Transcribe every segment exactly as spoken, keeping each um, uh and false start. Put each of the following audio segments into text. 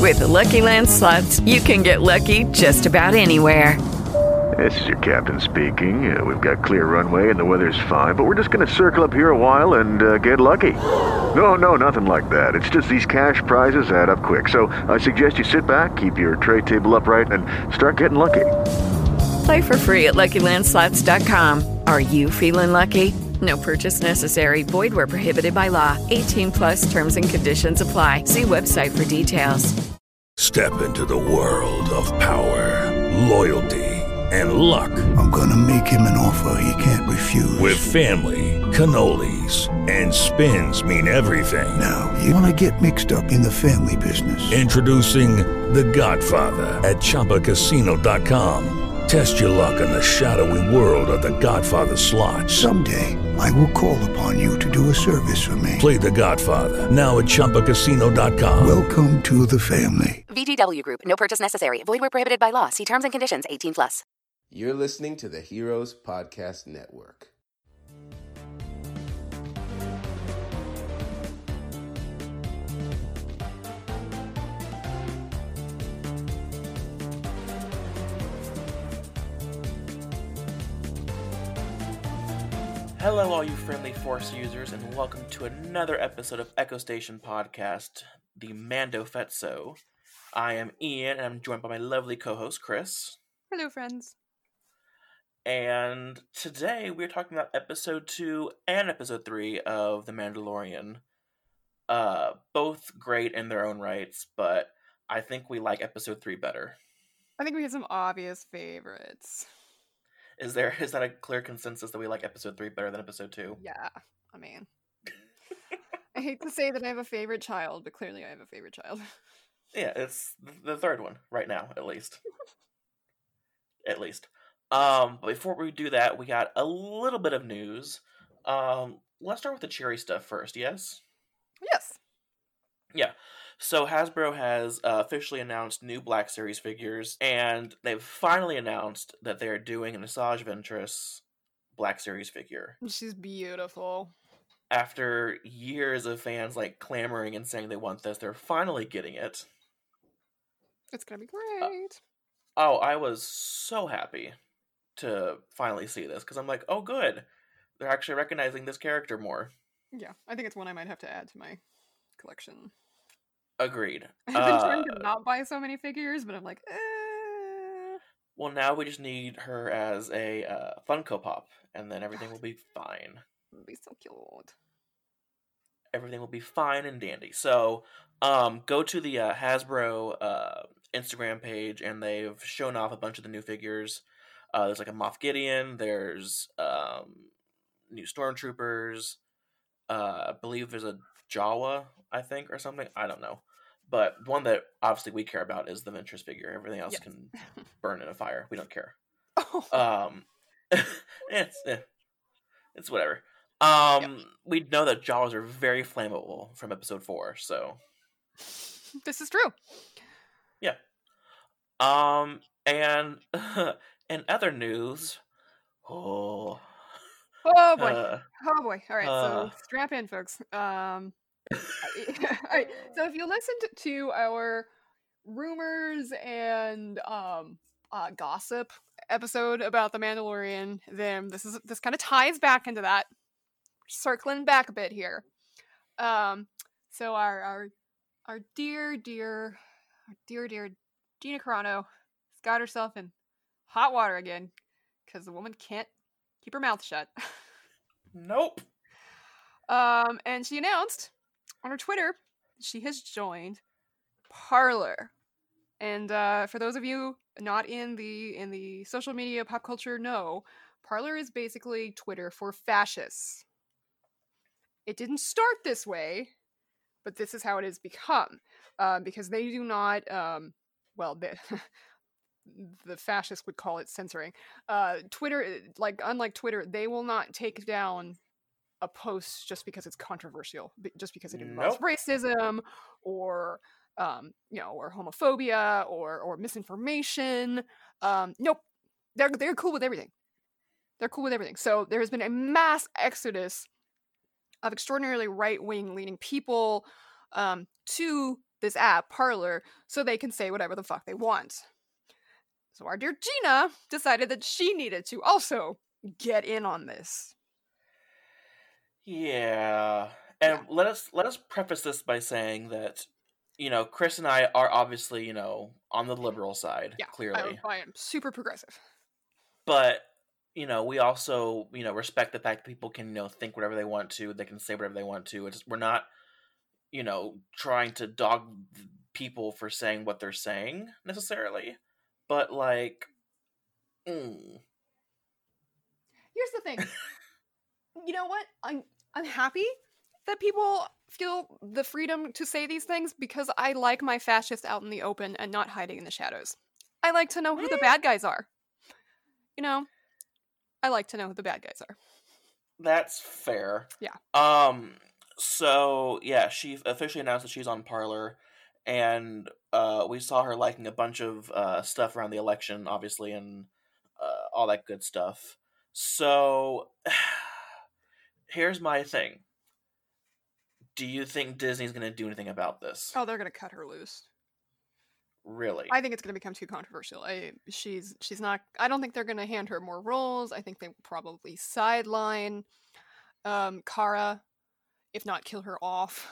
With the Lucky Land Slots, you can get lucky just about anywhere. This is your captain speaking. Uh, we've got clear runway and the weather's fine, but we're just going to circle up here a while and uh, get lucky. No, no, nothing like that. It's just these cash prizes add up quick. So I suggest you sit back, keep your tray table upright, and start getting lucky. Play for free at Lucky Land Slots dot com. Are you feeling lucky? No purchase necessary. Void where prohibited by law. eighteen plus terms and conditions apply. See website for details. Step into the world of power, loyalty, and luck. I'm gonna make him an offer he can't refuse. With family, cannolis, and spins mean everything. Now, you wanna get mixed up in the family business. Introducing The Godfather at Chumba Casino dot com. Test your luck in the shadowy world of The Godfather slot. Someday, I will call upon you to do a service for me. Play The Godfather, now at Chumba Casino dot com. Welcome to the family. V G W Group. No purchase necessary. Void where prohibited by law. See terms and conditions. eighteen plus. You're listening to the Heroes Podcast Network. Hello, all you friendly Force users, and welcome to another episode of Echo Station Podcast, the Mando Fetso. I am Ian, and I'm joined by my lovely co-host, Chris. Hello, friends. And today we're talking about episode two and episode three of The Mandalorian. Uh, both great in their own rights, but I think we like episode three better. I think we have some obvious favorites. Is there is that a clear consensus that we like episode three better than episode two? Yeah, I mean, I hate to say that I have a favorite child, but clearly I have a favorite child. Yeah, it's the third one right now, at least. At least. Um, but before we do that, we got a little bit of news. Um, let's start with the cheery stuff first, yes? Yes. Yeah. So Hasbro has uh, officially announced new Black Series figures, and they've finally announced that they're doing an Asajj Ventress Black Series figure. She's beautiful. After years of fans like clamoring and saying they want this, they're finally getting it. It's gonna be great. Uh, oh, I was so happy to finally see this, because I'm like, oh good, they're actually recognizing this character more. Yeah, I think it's one I might have to add to my collection. Agreed. I've been uh, trying to not buy so many figures, but I'm like, eh. Well, now we just need her as a uh, Funko Pop, and then everything will be fine. It'll be so cute. Everything will be fine and dandy. So, um, go to the uh, Hasbro uh, Instagram page, and they've shown off a bunch of the new figures. Uh, there's like a Moff Gideon. There's um, new Stormtroopers. Uh, I believe there's a Jawa, I think, or something. I don't know. But one that obviously we care about is the Ventress figure. Everything else yes. can burn in a fire. We don't care. Oh. Um, it's eh, it's whatever. Um, yep. We know that Jawas are very flammable from episode four, so this is true. Yeah. Um, and uh, in other news, oh, oh boy, uh, oh boy. All right, uh, so strap in, folks. Um. All right, so if you listened to our rumors and um uh, gossip episode about the Mandalorian, then this is this kind of ties back into that. Circling back a bit here. Um, so our our our dear dear our dear dear Gina Carano has got herself in hot water again because the woman can't keep her mouth shut. Nope. Um, and she announced on her Twitter she has joined Parler. And uh, for those of you not in the in the social media pop culture know, Parler is basically Twitter for fascists. It didn't start this way, but this is how it has become. Uh, because they do not, um, well, they, the fascists would call it censoring. Uh, Twitter, like unlike Twitter, they will not take down a post just because it's controversial, just because it involves nope. racism or um, you know, or homophobia or or misinformation. Um, nope, they're they're cool with everything. They're cool with everything. So there has been a mass exodus of extraordinarily right-wing leaning people um, to this app, Parler, so they can say whatever the fuck they want. So our dear Gina decided that she needed to also get in on this. Yeah. And yeah. let us let us preface this by saying that, you know, Chris and I are obviously, you know, on the liberal side, yeah, clearly. I, I am super progressive. But, you know, we also, you know, respect the fact that people can, you know, think whatever they want to, they can say whatever they want to. It's, we're not, you know, trying to dog people for saying what they're saying, necessarily. But, like, mm. Here's the thing. You know what? I'm I'm happy that people feel the freedom to say these things because I like my fascists out in the open and not hiding in the shadows. I like to know who the bad guys are. You know, I like to know who the bad guys are. That's fair. Yeah. Um. So, yeah, she officially announced that she's on Parler, and uh, we saw her liking a bunch of uh, stuff around the election, obviously, and uh, all that good stuff. So, here's my thing. Do you think Disney's going to do anything about this? Oh, they're going to cut her loose. Really? I think it's going to become too controversial. I she's she's not. I don't think they're going to hand her more roles. I think they will probably sideline um, Cara, if not kill her off.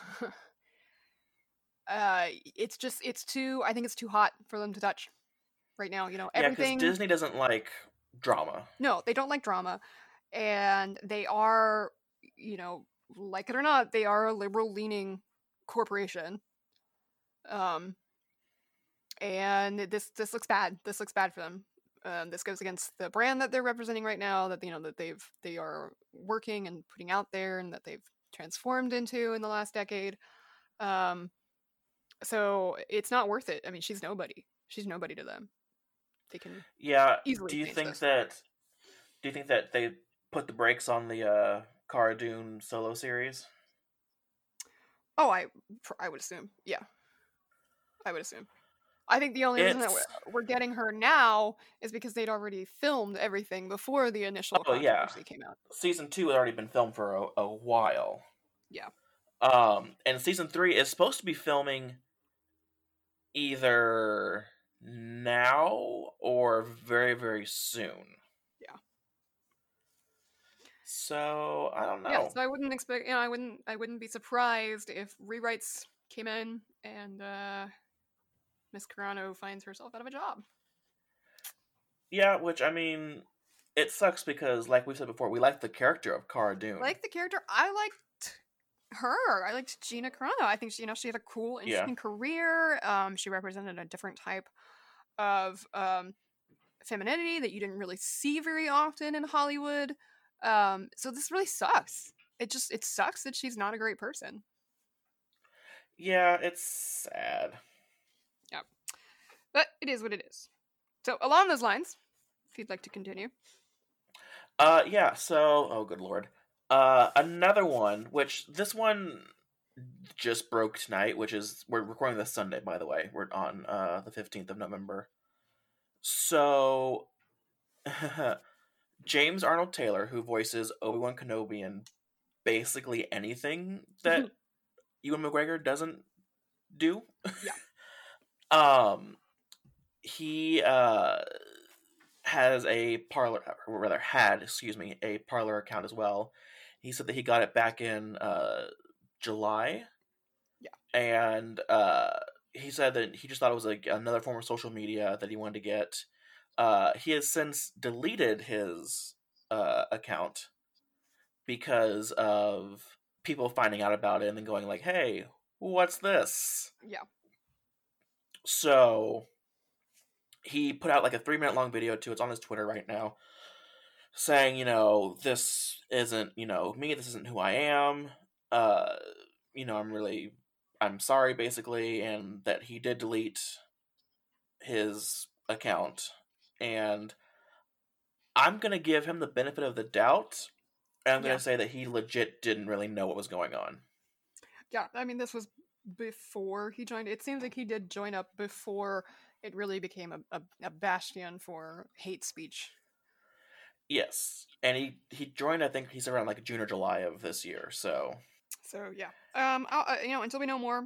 uh, it's just it's too. I think it's too hot for them to touch right now. You know, everything. Yeah, because Disney doesn't like drama. No, they don't like drama, and they are, you know, like it or not, they are a liberal-leaning corporation. Um. And this this looks bad. This looks bad for them. Um, this goes against the brand that they're representing right now. That you know that they've they are working and putting out there, and that they've transformed into in the last decade. Um, so it's not worth it. I mean, she's nobody. She's nobody to them. They can yeah. Easily do you think this. that? Do you think that they put the brakes on the uh, Cara Dune solo series? Oh, I I would assume. Yeah, I would assume. I think the only reason it's... that we're getting her now is because they'd already filmed everything before the initial oh, controversy yeah. came out. Season two had already been filmed for a, a while. Yeah. Um, and season three is supposed to be filming either now or very, very soon. Yeah. So I don't know. Yeah, so I wouldn't expect. You know, I wouldn't. I wouldn't be surprised if rewrites came in and. uh Miss Carano finds herself out of a job. Yeah, which, I mean, it sucks because, like we said before, we like the character of Cara Dune. I like the character. I liked her. I liked Gina Carano. I think she, you know, she had a cool, interesting yeah. career. Um, she represented a different type of um, femininity that you didn't really see very often in Hollywood. Um, so this really sucks. It just, it sucks that she's not a great person. Yeah, it's sad. Yeah. But it is what it is. So, along those lines, if you'd like to continue. Uh, yeah, so, oh, good lord. Uh, another one, which, this one just broke tonight, which is, we're recording this Sunday, by the way. We're on, uh, the fifteenth of November. So, James Arnold Taylor, who voices Obi-Wan Kenobi in basically anything that Ewan McGregor doesn't do. Yeah. Um, he, uh, has a Parler, or rather had, excuse me, a Parler account as well. He said that he got it back in, uh, July. Yeah. And, uh, he said that he just thought it was like another form of social media that he wanted to get. Uh, he has since deleted his, uh, account because of people finding out about it and then going like, hey, what's this? Yeah. So, he put out like a three minute long video too. It's on his Twitter right now. Saying, you know, this isn't, you know, me. This isn't who I am. Uh, you know, I'm really, I'm sorry basically. And that he did delete his account. And I'm going to give him the benefit of the doubt. And I'm going to yeah. say that he legit didn't really know what was going on. Yeah, I mean, this was before he joined. It seems like he did join up before it really became a, a, a bastion for hate speech. Yes, and he, he joined, I think he's around like June or July of this year, so... So, yeah. Um, I'll, uh, you know, until we know more,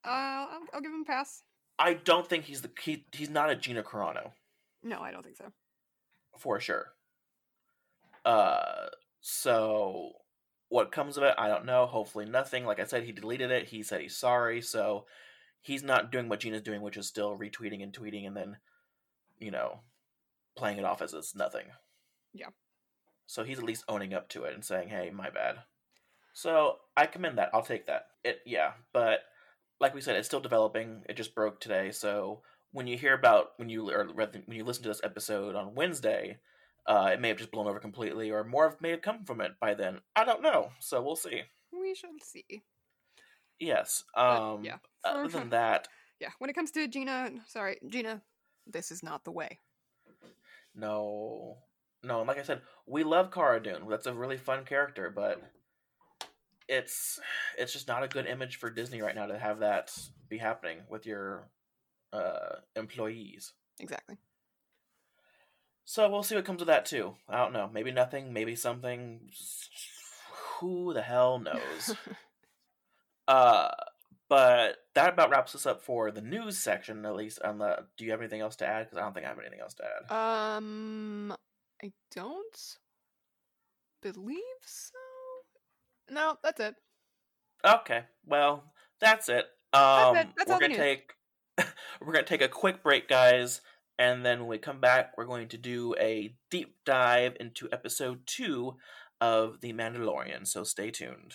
I'll, I'll give him a pass. I don't think he's the he, he's not a Gina Carano. No, I don't think so. For sure. Uh, so what comes of it, I don't know. Hopefully nothing. Like I said, he deleted it. He said he's sorry, so he's not doing what Gina's doing, which is still retweeting and tweeting and then, you know, playing it off as it's nothing. Yeah. So he's at least owning up to it and saying, hey, my bad. So I commend that. I'll take that. It yeah, but like we said, it's still developing. It just broke today, so when you hear about when you or read when you listen to this episode on Wednesday, uh, it may have just blown over completely, or more may have come from it by then. I don't know, so we'll see. We shall see. Yes. But, Um. yeah. Other than that, Yeah. When it comes to Gina, sorry, Gina, this is not the way. no, no. Like I said, we love Cara Dune. That's a really fun character, but it's it's just not a good image for Disney right now to have that be happening with your uh, employees. Exactly. So we'll see what comes of that too. I don't know. Maybe nothing. Maybe something. Who the hell knows? uh, but that about wraps us up for the news section. At least on the. Do you have anything else to add? Because I don't think I have anything else to add. Um, I don't believe so. No, that's it. Okay, well, that's it. Um, That's it. That's we're all the gonna news. take we're gonna take a quick break, guys, and then when we come back, we're going to do a deep dive into episode two of The Mandalorian. So stay tuned.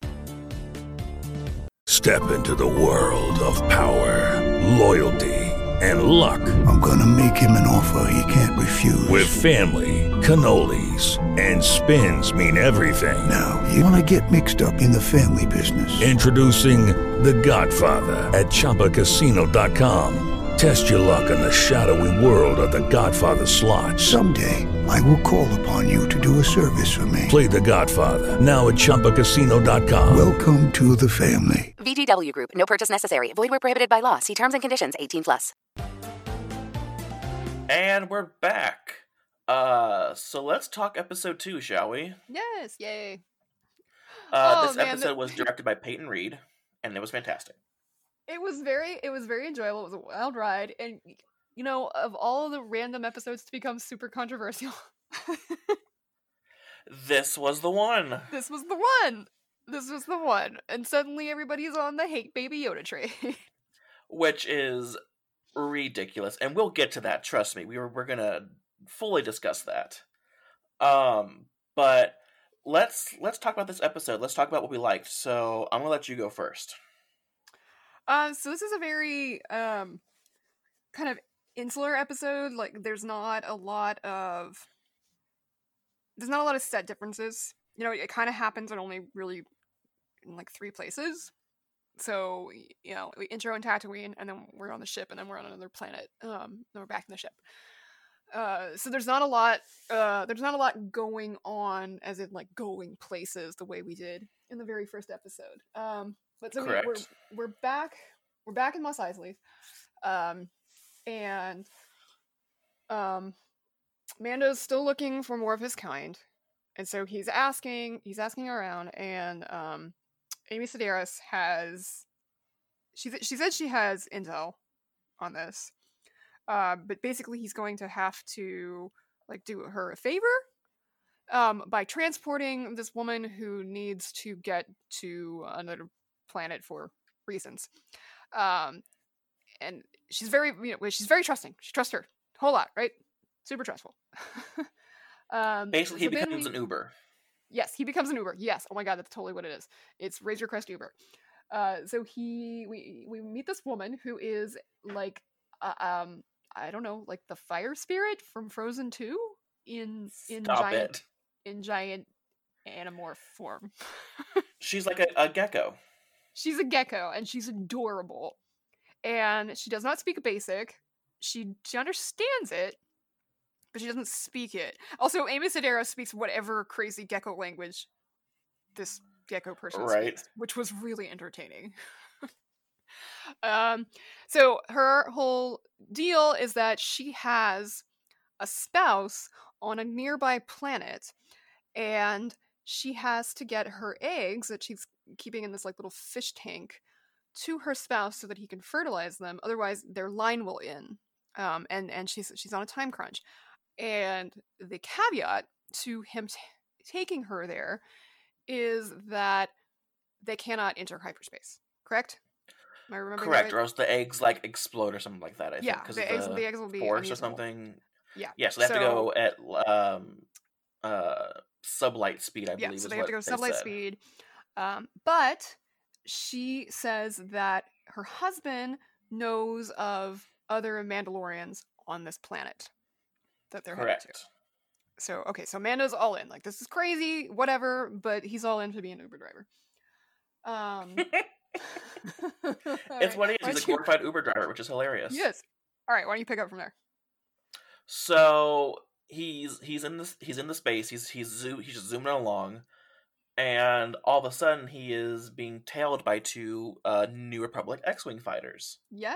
Step into the world of power, loyalty, and luck. I'm gonna make him an offer he can't refuse. With family, cannolis, and spins mean everything. Now, you wanna get mixed up in the family business. Introducing The Godfather at Chumba Casino dot com. Test your luck in the shadowy world of The Godfather slot. Someday, I will call upon you to do a service for me. Play The Godfather now at Chumba Casino dot com. Welcome to the family. V G W Group. No purchase necessary. Void where prohibited by law. See terms and conditions. eighteen plus. And we're back. Uh, so let's talk episode two, shall we? Yes, yay. Uh, Oh, this man, episode the- was directed by Peyton Reed, and it was fantastic. It was very, it was very enjoyable. It was a wild ride, and you know, of all the random episodes to become super controversial, This was the one. this was the one. This was the one, and suddenly everybody's on the hate baby Yoda train. Which is ridiculous, and we'll get to that. Trust me, we were we're gonna fully discuss that. Um, but let's let's talk about this episode. Let's talk about what we liked. So I'm gonna let you go first. Um, so this is a very um kind of insular episode. Like, there's not a lot of there's not a lot of set differences. You know, it kind of happens in only really in like three places. So, you know, we intro in Tatooine, and then we're on the ship, and then we're on another planet. Um, then we're back in the ship. Uh, so there's not a lot. Uh, there's not a lot going on, as in like going places, the way we did in the very first episode. Um, but so we, we're Correct. we're back. We're back in Mos Eisley, um, and um, Mando's still looking for more of his kind, and so he's asking. He's asking around, and um. Amy Sedaris has she she said she has intel on this, uh, but basically he's going to have to like do her a favor um, by transporting this woman who needs to get to another planet for reasons, um, and she's very you know she's very trusting. She trusts her a whole lot, right? Super trustful. um, Basically, he so then becomes we- an Uber. Yes, he becomes an Uber. Yes. Oh my god, that's totally what it is. It's Razor Crest Uber. Uh, so he we we meet this woman who is like uh, um I don't know, like the fire spirit from Frozen two in in Stop giant it. in giant animorph form. She's like a, a gecko. She's a gecko, and she's adorable. And she does not speak basic. She she understands it, but she doesn't speak it. Also, Amy Sedaris speaks whatever crazy gecko language this gecko person Right. speaks, which was really entertaining. um, so her whole deal is that she has a spouse on a nearby planet, and she has to get her eggs that she's keeping in this like little fish tank to her spouse so that he can fertilize them. Otherwise, their line will end. Um, and and she's she's on a time crunch. And the caveat to him t- taking her there is that they cannot enter hyperspace. Correct? Am I remembering Correct, that or right? else the eggs like explode or something like that. I Yeah, think because the of eggs- the, the eggs will be force or unusable. something. Yeah. Yeah, so they have to So- go at um uh sublight speed. I Yeah, believe so is they have what to go they sublight said. speed. Um, but she says that her husband knows of other Mandalorians on this planet that they're headed to. Correct. So, okay, so Mando's all in. Like, this is crazy, whatever, but he's all in to be an Uber driver. Um, It's what he is. He's a glorified Uber driver, which is hilarious. Yes. All right, why don't you pick up from there? So he's he's in this he's in the space. He's he's zo- he's just zooming along, and all of a sudden he is being tailed by two uh, New Republic X-wing fighters, Yes.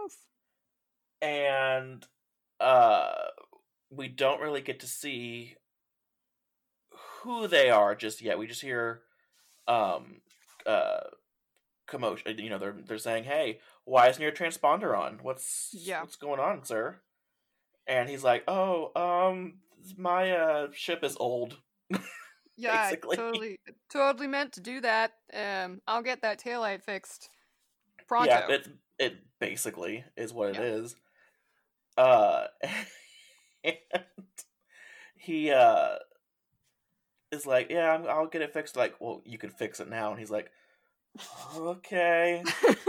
and uh, we don't really get to see who they are just yet. We just hear um uh commotion. You know, they're they're saying, "Hey, why isn't your transponder on? What's Yeah. what's going on, sir?" And he's like, "Oh, um, my uh ship is old." Yeah, I Basically. totally, totally meant to do that. Um, I'll get that taillight fixed pronto. Yeah, it it basically is what it Yeah. is. Uh, and he uh is like, "Yeah, I'm, I'll get it fixed." Like, "Well, you can fix it now," and he's like, "Okay,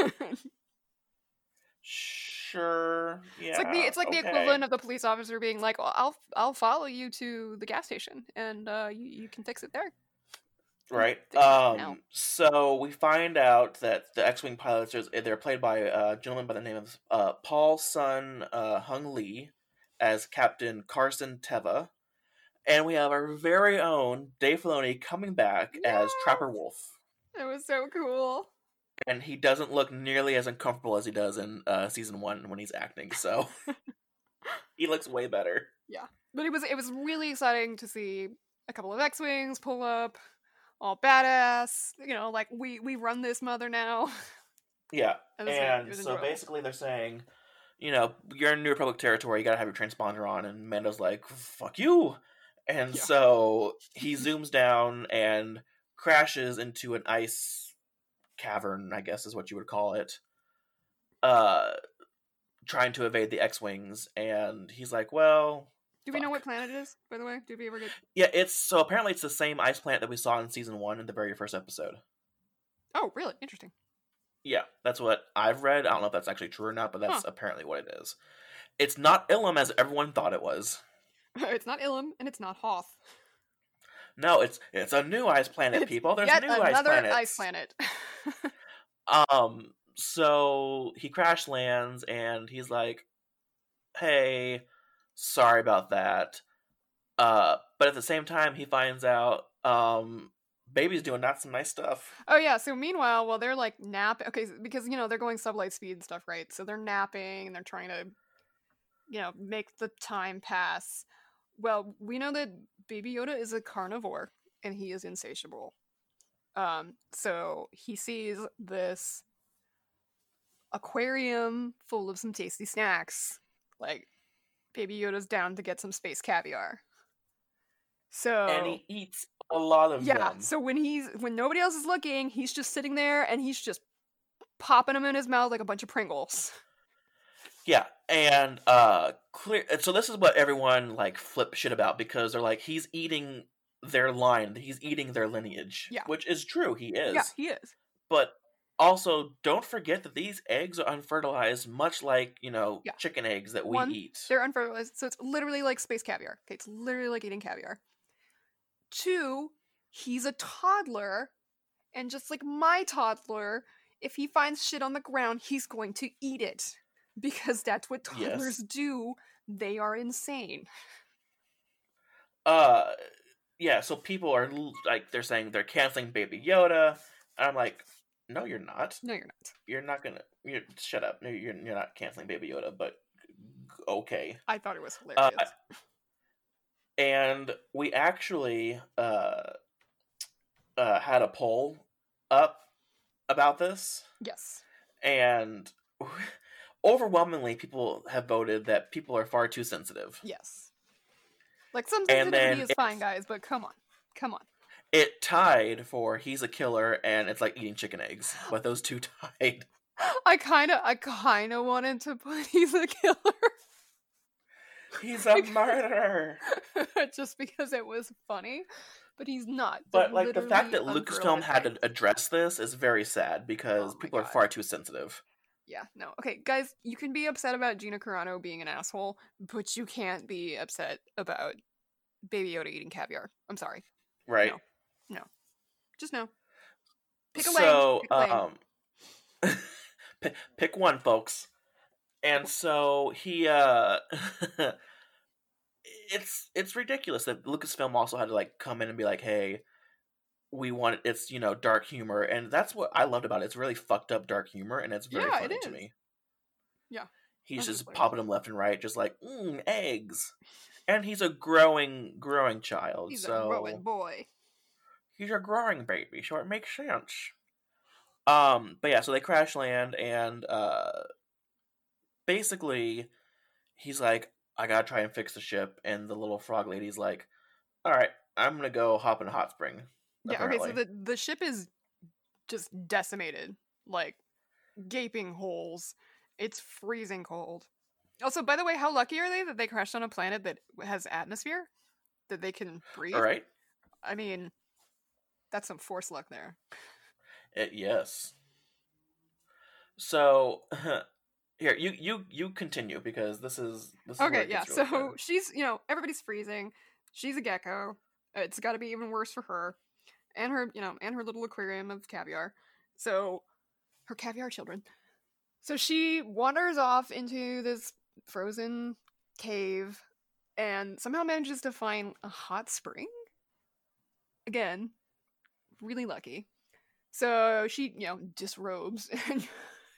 sure, yeah." It's like the it's like the okay." equivalent of the police officer being like, well, "I'll I'll follow you to the gas station, and uh, you you can fix it there." Right. Fix it now. Um. So we find out that the X-wing pilots are they're played by a gentleman by the name of uh, Paul Sun uh, Hung Lee as Captain Carson Teva, and we have our very own Dave Filoni coming back as Yes! Trapper Wolf, It was so cool. and he doesn't look nearly as uncomfortable as he does in uh, season one when he's acting. So he looks way better. But it was it was really exciting to see a couple of X-wings pull up, all badass. You know, like we we run this mother now. Yeah, And it's good. It and was so enjoyable. basically they're saying, you know, you're in New Republic territory, you gotta have your transponder on, and Mando's like, fuck you! And Yeah. so he zooms down and crashes into an ice cavern, I guess is what you would call it, uh, trying to evade the X-Wings, and he's like, well... Do we know fuck. what planet it is, by the way? Did we ever get? Yeah, it's, so apparently it's the same ice planet that we saw in season one in the very first episode. Oh, really? Interesting. Yeah, that's what I've read. I don't know if that's actually true or not, but that's Huh. apparently what it is. It's not Ilum as everyone thought it was. It's not Ilum, and it's not Hoth. No, it's it's a new ice planet, It's people. There's Yet new ice another planets. ice planet. Um, so he crash lands and he's like, "Hey, sorry about that." Uh, but at the same time, he finds out um, Baby's doing not some nice stuff. Oh yeah, so meanwhile, while they're like napping, okay, because you know they're going sublight speed and stuff, right? So they're napping and they're trying to, you know, make the time pass. Well, we know that Baby Yoda is a carnivore and he is insatiable. Um, so he sees this aquarium full of some tasty snacks. Like Baby Yoda's down to get some space caviar. So And he eats a lot of yeah, them. so when he's when nobody else is looking, he's just sitting there and he's just popping them in his mouth like a bunch of Pringles. Yeah, and uh, clear. and So this is what everyone like flip shit about because they're like, he's eating their line, he's eating their lineage. Yeah. Which is true, he is. Yeah, he is. But also, don't forget that these eggs are unfertilized, much like, you know, Yeah. chicken eggs that we One, eat. They're unfertilized, so it's literally like space caviar. Okay, it's literally like eating caviar. Two, he's a toddler, and just like my toddler, if he finds shit on the ground, he's going to eat it. Because that's what toddlers Yes. do. They are insane. Uh, yeah, so people are, l- like, they're saying they're canceling Baby Yoda, and I'm like, no, you're not. No, you're not. You're not gonna, you're, shut up. No, You're, you're not canceling Baby Yoda, but okay. I thought it was hilarious. Uh, And we actually uh, uh, had a poll up about this. yes. And overwhelmingly, people have voted that people are far too sensitive. Yes. Like, some And sensitivity then is it- fine, guys, but come on. Come on. It tied for He's a Killer and It's Like Eating Chicken Eggs, but those two tied. I kind of, I kind of wanted to put He's a Killer. He's a murderer. Just because it was funny, but he's not. But like the fact that Literally Lucasfilm unfurled had his to address this is very sad because Oh my people are God. far too sensitive. Yeah, no. Okay, guys, you can be upset about Gina Carano being an asshole, but you can't be upset about Baby Yoda eating caviar. I'm sorry. Right? No. Just no. Pick a lane. so, Pick a lane. um, pick, pick one, folks. And so he, uh, it's it's ridiculous that Lucasfilm also had to like come in and be like, "Hey, we want it's you know dark humor," and that's what I loved about it. It's really fucked up dark humor, and it's very Yeah, funny it to is. me. Yeah. He's That's just hilarious. popping them left and right, just like mm, eggs, and he's a growing, growing child. He's so a growing boy. he's a growing baby, so it makes sense. Um, but yeah, so they crash land, and uh, basically, he's like, "I gotta try and fix the ship," and the little frog lady's like, "All right, I'm gonna go hop in a hot spring." Yeah, okay, so apparently. the, the ship is just decimated. Like, gaping holes. It's freezing cold. Also, by the way, how lucky are they that they crashed on a planet that has atmosphere? That they can breathe? All right, I mean, that's some force luck there. It- yes. So here, you you you continue because this is this is where Okay, it yeah, gets really so good. she's, you know, everybody's freezing. She's a gecko. It's got to be even worse for her. And her, you know, and her little aquarium of caviar. So, her caviar children. So she wanders off into this frozen cave and somehow manages to find a hot spring. Again, really lucky. So she, you know, disrobes and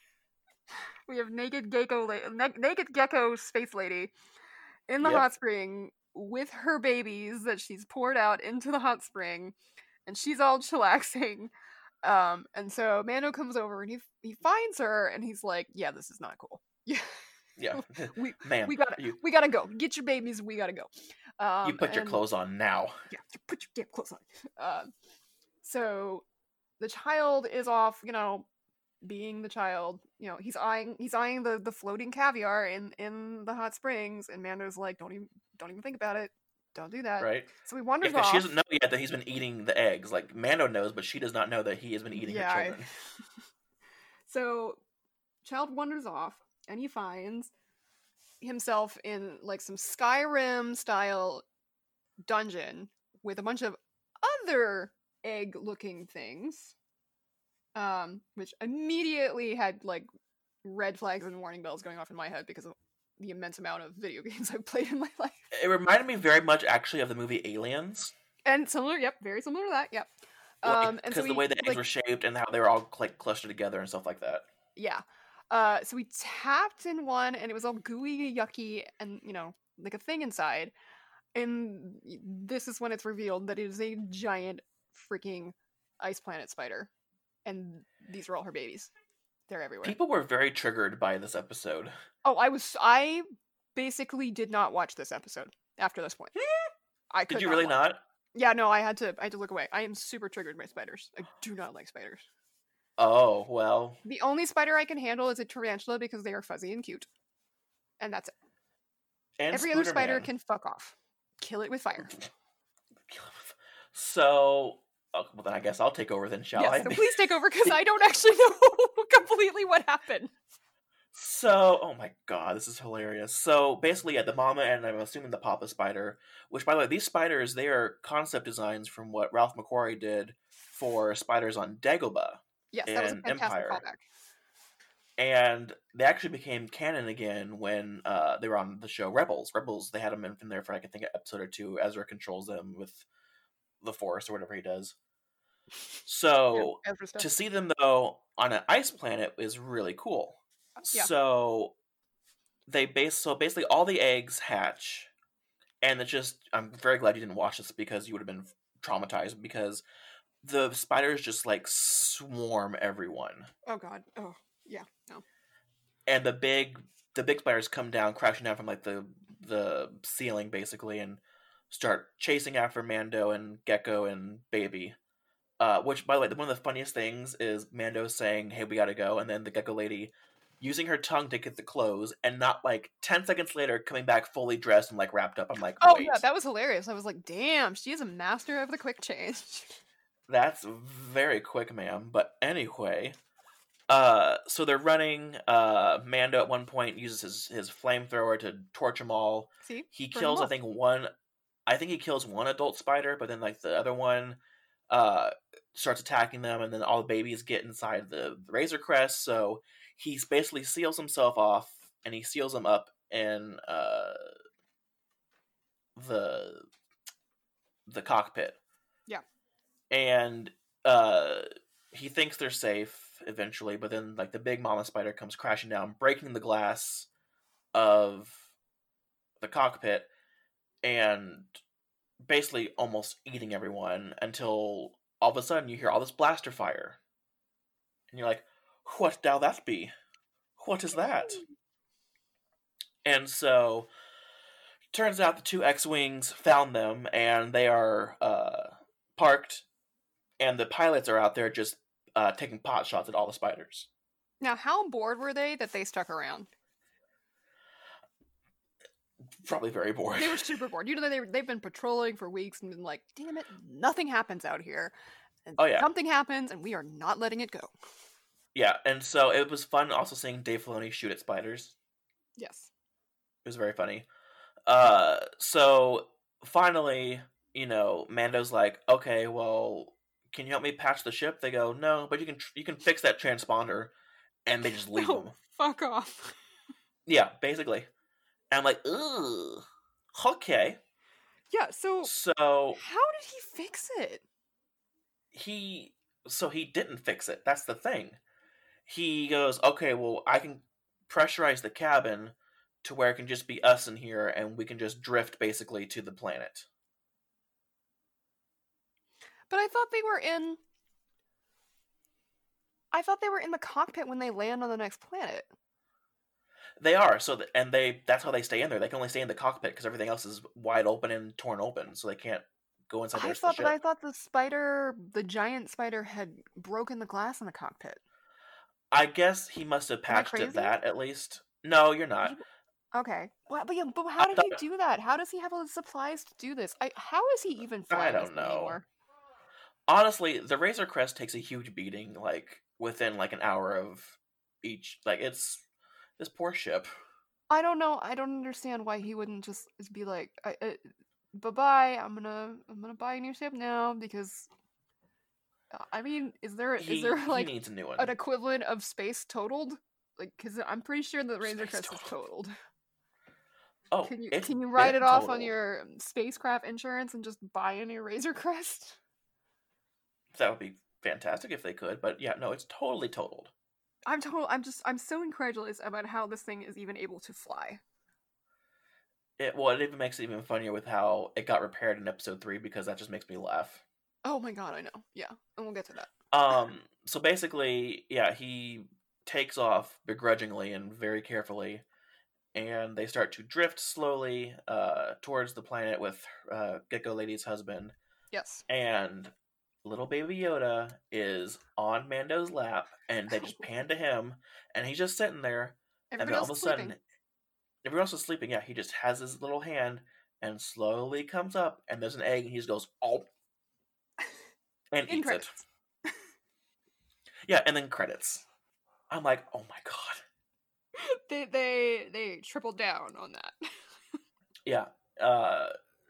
we have naked gecko, la- na- naked gecko space lady in the Yep. hot spring with her babies that she's poured out into the hot spring, and she's all chillaxing. Um, and so Mando comes over and he he finds her and he's like, "Yeah, this is not cool. Yeah, Yeah, we ma'am, we gotta you we gotta go. Get your babies. We gotta go. Um, you put your and- clothes on now. yeah, you put your damn clothes on." Um, so the child is off, you know, being the child. You know, he's eyeing he's eyeing the, the floating caviar in, in the hot springs, and Mando's like, "Don't even don't even think about it. Don't do that." Right? So he wanders Because off. she doesn't know yet that he's been eating the eggs. Like Mando knows, but she does not know that he has been eating Yeah, her I- children. So child wanders off, and he finds himself in like some Skyrim style dungeon with a bunch of other egg looking things, um which immediately had like red flags and warning bells going off in my head because of the immense amount of video games I've played in my life. It reminded me very much, actually, of the movie Aliens. And similar, yep, very similar to that, yep. Like, Um and because so the we, way the eggs like, were shaped and how they were all like clustered together and stuff like that. yeah. Uh, so we tapped in one, and it was all gooey, yucky, and you know, like a thing inside. And this is when it's revealed that it is a giant freaking ice planet spider, and these are all her babies. They're everywhere. People were very triggered by this episode. Oh, I was. I basically did not watch this episode after this point. I could Did you not really watch not? it. Yeah, no, I had to. I had to look away. I am super triggered by spiders. I do not like spiders. Oh, well. The only spider I can handle is a tarantula because they are fuzzy and cute, and that's it. And Every other spider Spooderman. can fuck off. Kill it with fire. So, oh, well, then I guess I'll take over then, shall yes, I? so please take over because I don't actually know completely what happened. So, oh my god, this is hilarious. So, basically, yeah, the mama and I'm assuming the papa spider, which, by the way, these spiders, they are concept designs from what Ralph McQuarrie did for spiders on Dagobah. Yes, that was a And fantastic Empire. callback. And they actually became canon again when uh, they were on the show Rebels. Rebels, they had them in, in there for, I can think, an episode or two. Ezra controls them with the Force or whatever he does. So, Yeah, Ezra stuff. to see them, though, on an ice planet is really cool. Yeah. So they base so basically all the eggs hatch, and it's just I'm very glad you didn't watch this because you would have been traumatized because the spiders just like swarm everyone. Oh god. Oh. Yeah, no. And the big the big spiders come down, crashing down from like the the ceiling basically, and start chasing after Mando and Gecko and Baby. Uh, which, by the way, one of the funniest things is Mando saying, "Hey, we gotta go," and then the Gecko lady using her tongue to get the clothes, and not like ten seconds later coming back fully dressed and like wrapped up. I'm like, oh wait. yeah, that was hilarious. I was like, damn, she is a master of the quick change. That's very quick, ma'am. But anyway, uh, so they're running. Uh, Mando at one point uses his his flamethrower to torch them all. See, he Burn kills, them I all. think one. I think he kills one adult spider, but then like the other one, uh, starts attacking them, and then all the babies get inside the, the Razor Crest. So he basically seals himself off, and he seals them up in uh the the cockpit. Yeah. And uh, he thinks they're safe eventually, but then like the big mama spider comes crashing down, breaking the glass of the cockpit, and basically almost eating everyone until all of a sudden you hear all this blaster fire, and you're like, "What thou that be? What is that?" And so, turns out the two X-Wings found them, and they are uh, parked, and the pilots are out there just uh, taking pot shots at all the spiders. Now, how bored were they that they stuck around? Probably very bored. They were super bored. You know, they, they've been patrolling for weeks and been like, damn it, nothing happens out here. And Oh, yeah. something happens, and we are not letting it go. Yeah, and so it was fun also seeing Dave Filoni shoot at spiders. Yes. It was very funny. Uh, so finally, you know, Mando's like, okay, well, can you help me patch the ship? They go, no, but you can tr- you can fix that transponder, and they just leave No, him. fuck off. Yeah, basically. And I'm like, ugh, okay. Yeah, so, So how did he fix it? he, so he didn't fix it. That's the thing. He goes, okay, well, I can pressurize the cabin to where it can just be us in here, and we can just drift basically to the planet. But I thought they were in... I thought they were in the cockpit when they land on the next planet. They are, so th- and they that's how they stay in there. They can only stay in the cockpit because everything else is wide open and torn open, so they can't go inside the I rest thought, of the but ship. I thought the spider, the giant spider, had broken the glass in the cockpit. I guess he must have Am I patched crazy? it that at least. No, you're not. Okay. Well, but, yeah, but how I did he thought- do that? How does he have all the supplies to do this? I, how is he even I flying don't this thing know. anymore? Honestly, the Razor Crest takes a huge beating, like within like an hour of each. Like it's this poor ship. I don't know. I don't understand why he wouldn't just be like, I, I, "Bye bye. I'm gonna, I'm gonna buy a new ship now." Because, uh, I mean, is there, He, is there he like needs a new one. an equivalent of space totaled? Like, because I'm pretty sure the Razor Space Crest is totaled. totaled. Oh, Can you it's can you write been it off on totaled. your spacecraft insurance and just buy a new Razor Crest? That would be fantastic if they could, but yeah, no, it's totally totaled. I'm total. I'm just. I'm so incredulous about how this thing is even able to fly. It well, it even makes it even funnier with how it got repaired in episode three because that just makes me laugh. Oh my god! I know. Yeah, and we'll get to that. Um, so basically, yeah, he takes off begrudgingly and very carefully, and they start to drift slowly uh, towards the planet with uh, Gecko Lady's husband, Yes. and little baby Yoda is on Mando's lap, and they just pan to him, and he's just sitting there, and Everybody then all else of a is sleeping. sudden, everyone else is sleeping. Yeah, he just has his little hand and slowly comes up, and there's an egg, and he just goes, oh, and In eats credits. it. Yeah, and then credits. I'm like, oh my god. They they they tripled down on that. Yeah. Uh,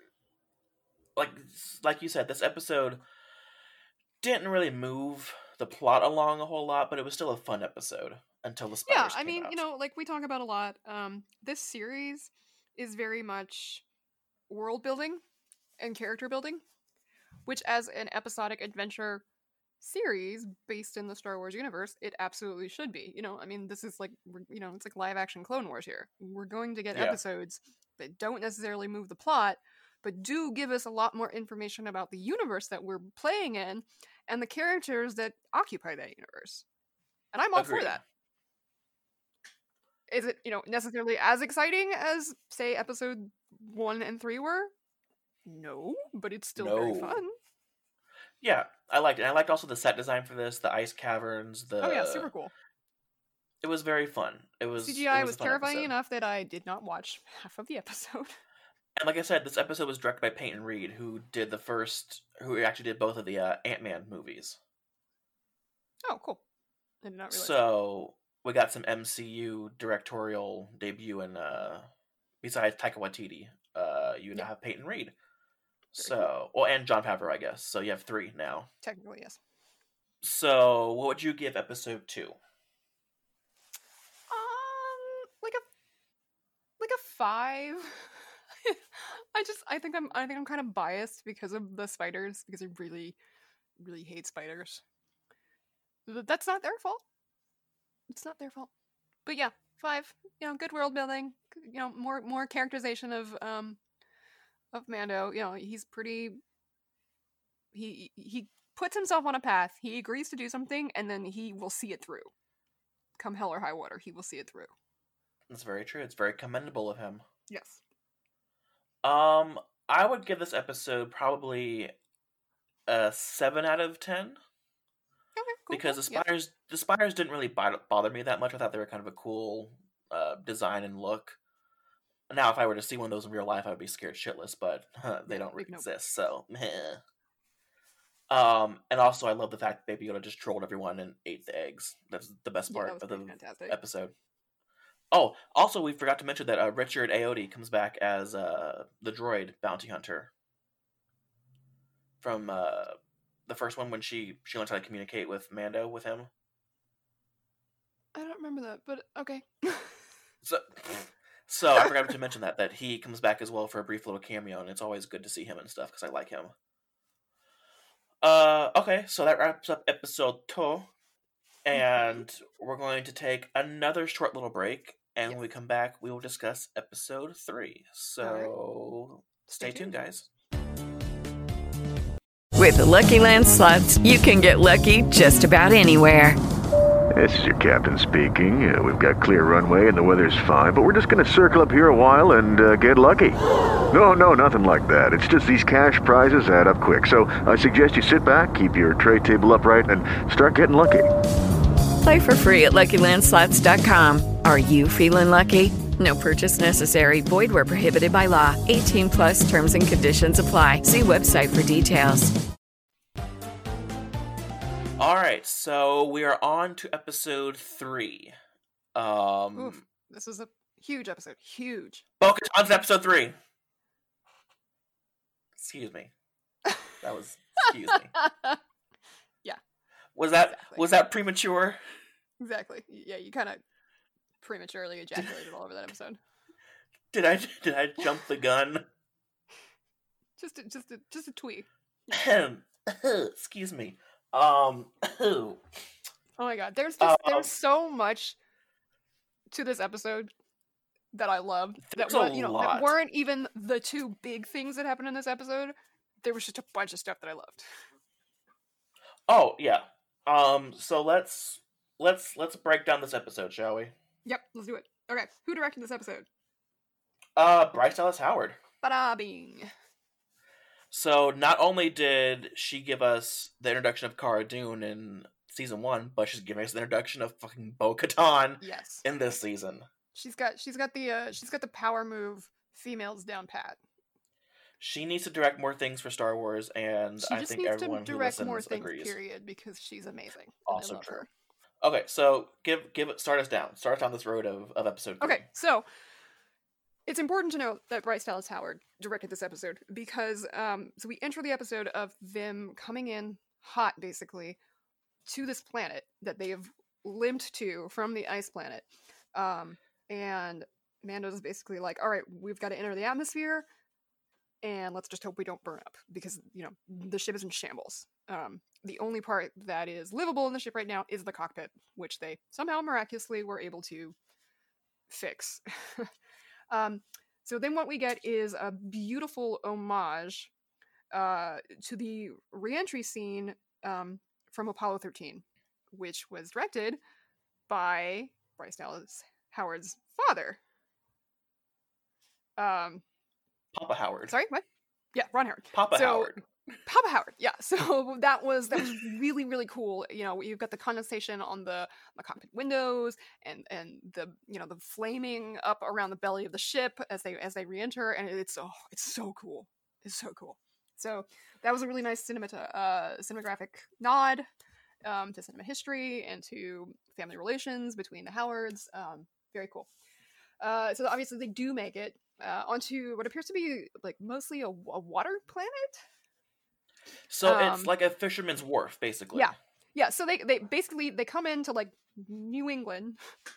like like you said, this episode didn't really move the plot along a whole lot, but it was still a fun episode until the Yeah, spiders I came mean, out. you know, like we talk about a lot. Um, this series is very much world building and character building, which, as an episodic adventure series based in the Star Wars universe, it absolutely should be. You know, I mean, this is like, we're- you know, it's like live action Clone Wars here. We're going to get Yeah. episodes that don't necessarily move the plot, but do give us a lot more information about the universe that we're playing in and the characters that occupy that universe. And I'm all for Agreed. that. is it, you know, necessarily as exciting as, say, episode one and three were? No, but it's still very No. fun. Yeah, I liked it. And I liked also the set design for this, the ice caverns, the Oh yeah, super cool. It was very fun. It was C G I it was, was a fun terrifying episode. enough that I did not watch half of the episode. And like I said, this episode was directed by Peyton Reed, who did the first, who actually did both of the uh, Ant-Man movies. Oh, cool. I did not realize. So we got some M C U directorial debut, and uh, besides Taika Waititi, uh, you now Yeah. have Peyton Reed. Very So, well, and Jon Favreau, I guess. So you have three now. Technically, yes. So, what would you give episode two? Um, like a like a five. I just I think I'm I think I'm kind of biased because of the spiders, because I really really hate spiders. But that's not their fault. It's not their fault. But yeah, five. You know, good world building. You know, more more characterization of um of Mando. You know, he's pretty. He he puts himself on a path. He agrees to do something, and then he will see it through. Come hell or high water, he will see it through. That's very true. It's very commendable of him. Yes. Um, I would give this episode probably a seven out of ten. Okay, cool. Because the cool. Yeah. spiders, the spiders didn't really bother, bother me that much. I thought they were kind of a cool uh, design and look. Now, if I were to see one of those in real life, I would be scared shitless. But huh, they Yeah, don't big really nope. exist, so meh. Um, and also, I love the fact that Baby Yoda just trolled everyone and ate the eggs. That's the best Yeah, part that was of the pretty fantastic. episode. Oh, also, we forgot to mention that uh, Richard Ayoade comes back as uh, the droid bounty hunter from uh, the first one when she she learns how to communicate with Mando with him. I don't remember that, but okay. So, so I forgot to mention that that he comes back as well for a brief little cameo, and it's always good to see him and stuff because I like him. Uh, okay, so that wraps up episode two, and we're going to take another short little break. And when we come back, we will discuss episode three. So stay, Stay tuned, tuned. guys. With the Lucky Land Slots, you can get lucky just about anywhere. This is your captain speaking. Uh, we've got clear runway and the weather's fine, but we're just going to circle up here a while and uh, get lucky. No, no, nothing like that. It's just these cash prizes add up quick. So I suggest you sit back, keep your tray table upright, and start getting lucky. Play for free at Lucky Land Slots dot com. Are you feeling lucky? No purchase necessary. Void where prohibited by law. eighteen plus terms and conditions apply. See website for details. All right, so we are on to episode three. Um, Oof. This was a huge episode. Huge. Bo-Katan's episode three. Excuse me. That was excuse me. Yeah. Was that Exactly. was that premature? Exactly. Yeah, you kind of prematurely ejaculated all over that episode. Did I did I jump the gun? Just a, just a, just a tweet. Excuse me. Um. Oh my god, there's just Um, there's so much to this episode that I loved. That There's a wa- you know lot. that weren't even the two big things that happened in this episode. There was just a bunch of stuff that I loved. Oh yeah. Um. So let's let's let's break down this episode, shall we? Yep, let's do it. Okay, who directed this episode? Uh, Bryce Dallas Howard. Bada bing. So not only did she give us the introduction of Cara Dune in season one, but she's giving us the introduction of fucking Bo-Katan Yes, in this season. she's got she's got the uh, she's got the power move females down pat. She needs to direct more things for Star Wars, and She I just think needs everyone to who direct listens more things. agrees. Period, because she's amazing. and Also I love true. her. Okay, so give give it start us down. Start us down this road of, of episode three. Okay, so it's important to note that Bryce Dallas Howard directed this episode because um, so we enter the episode of them coming in hot, basically, to this planet that they have limped to from the ice planet, um, and Mando's basically like, "All right, we've got to enter the atmosphere, and let's just hope we don't burn up because you know the ship is in shambles." Um, the only part that is livable in the ship right now is the cockpit, which they somehow miraculously were able to fix. um, so then what we get is a beautiful homage uh, to the re-entry scene um, from Apollo thirteen, which was directed by Bryce Dallas Howard's father. Um, Papa Howard. Sorry, what? Yeah, Ron Howard. Papa so, Howard. Papa Howard, yeah. So that was that was really really cool. You know, you've got the condensation on the, the cockpit windows, and and the you know the flaming up around the belly of the ship as they as they re-enter, and it's oh it's so cool. It's so cool. So that was a really nice cinemata uh, cinematographic nod um, to cinema history and to family relations between the Howards. Um, very cool. Uh, so obviously they do make it uh, onto what appears to be like mostly a, a water planet. So Um, it's like a fisherman's wharf, basically. Yeah, yeah. So they they basically they come into like New England.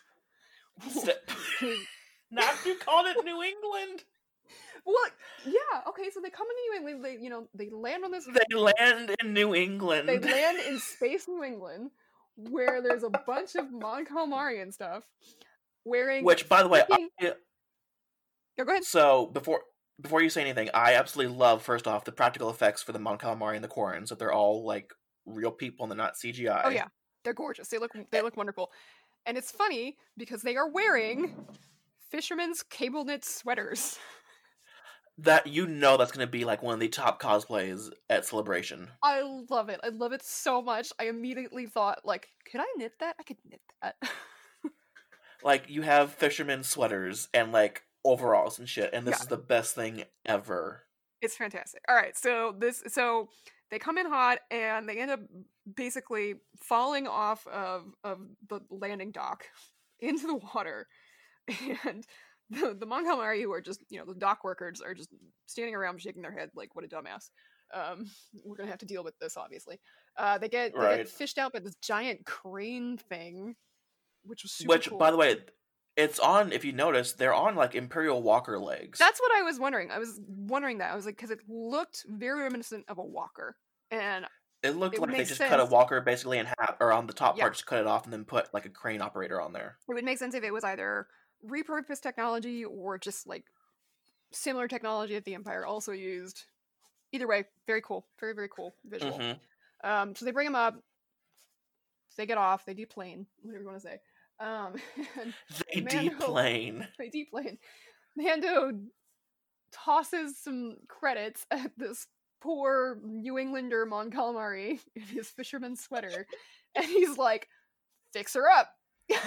Not you called it New England. Well, yeah. Okay, so they come into New England. They you know they land on this. They land in New England. They land in space New England, where there's a bunch of Mon Calamari and stuff, wearing. Which, by the way, freaking- I, yeah, go ahead. so before before you say anything, I absolutely love first off the practical effects for the Mon Calamari and the Quarrens. That they're all like real people and they're not C G I. Oh yeah, they're gorgeous. They look they look wonderful, and it's funny because they are wearing fishermen's cable knit sweaters. That you know that's going to be like one of the top cosplays at Celebration. I love it. I love it so much. I immediately thought, like, could I knit that? I could knit that. Like you have fisherman sweaters and like overalls and shit, and this Yeah. is the best thing ever. It's fantastic. All right, so this so they come in hot and they end up basically falling off of of the landing dock into the water, and the the Mon Calamari, who are just you know the dock workers, are just standing around shaking their head like what a dumbass. Um, we're gonna have to deal with this, obviously. Uh, they get they Right. get fished out by this giant crane thing, which was super Which, cool. by the way, it's on. If you notice, they're on like Imperial Walker legs. That's what I was wondering. I was wondering that. I was like, because it looked very reminiscent of a walker, and It looked it like they makes just cut a sense. walker basically in half, or on the top Yeah. part, just cut it off and then put like a crane operator on there. it would make sense if it was either repurposed technology or just like similar technology that the Empire also used. Either way, very cool, very very cool visual. Mhm. Um, so they bring him up, they get off, they deplane, whatever you want to say. Um, and They Mando- deplane. they deplane. Mando tosses some credits at this poor New Englander Mon Calamari in his fisherman's sweater, and he's like, "Fix her up."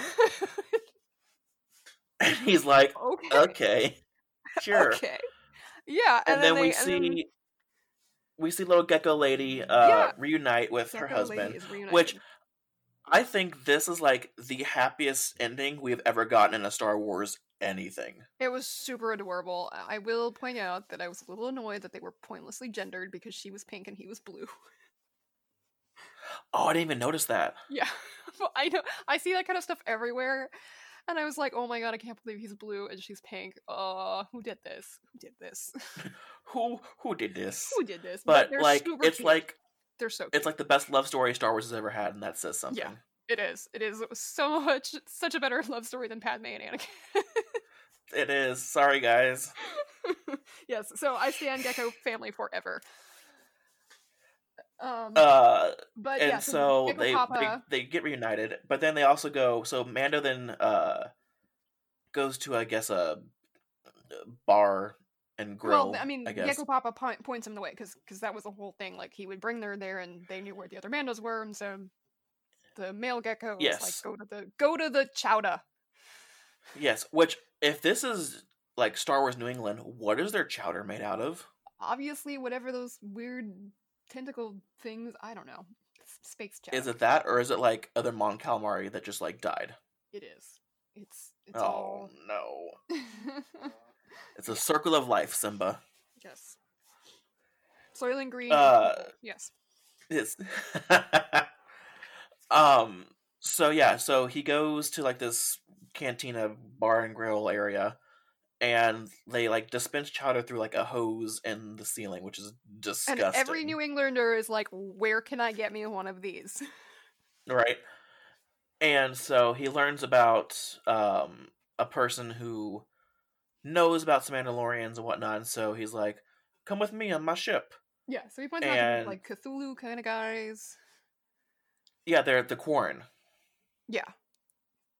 And he's like, Okay. okay, sure. Okay. Yeah, And, and, then, they, we and see then we see little Gecko Lady uh, Yeah. reunite with her Gecko Lady husband, is reunited. which I think this is like the happiest ending we've ever gotten in a Star Wars anything. It was super adorable. I will point out that I was a little annoyed that they were pointlessly gendered because she was pink and he was blue. Oh, I didn't even notice that. Yeah, I know. I see that kind of stuff everywhere, and I was like, "Oh my god, I can't believe he's blue and she's pink. Uh, who did this? Who did this? Who who did this? Who did this?" But they're like, super it's cute. like they're so. Cute. it's like the best love story Star Wars has ever had, and that says something. Yeah, it is. It is so much, such a better love story than Padme and Anakin. It is. Sorry, guys. Yes, so I stand Gecko family forever. Um, Uh, but and yeah, so Gecko they, Papa, they they get reunited, but then they also go. So Mando then uh goes to I guess a bar and grill. well, I mean, I guess. Gecko Papa po- points him the way because that was the whole thing. Like he would bring her there, and they knew where the other Mandos were, and so the male Gecko was Yes. like, "Go to the go to the chowder." Yes, which if this is like Star Wars New England, what is their chowder made out of? Obviously, whatever those weird tentacle things, I don't know. S- Space chowder. Is it that, or is it like other Mon Calamari that just like died? It is. It's. It's Oh all. no! It's a circle of life, Simba. Yes. Soylent Green. Uh, yes. It's um. So yeah, so he goes to like this cantina bar and grill area, and they like dispense chowder through like a hose in the ceiling, which is disgusting. And every New Englander is like, "Where can I get me one of these?" Right. And so he learns about um a person who knows about some Mandalorians and whatnot, and so he's like, "Come with me on my ship." Yeah. So he points out to And- like Cthulhu kind of guys. Yeah, they're at the Quarren. Yeah.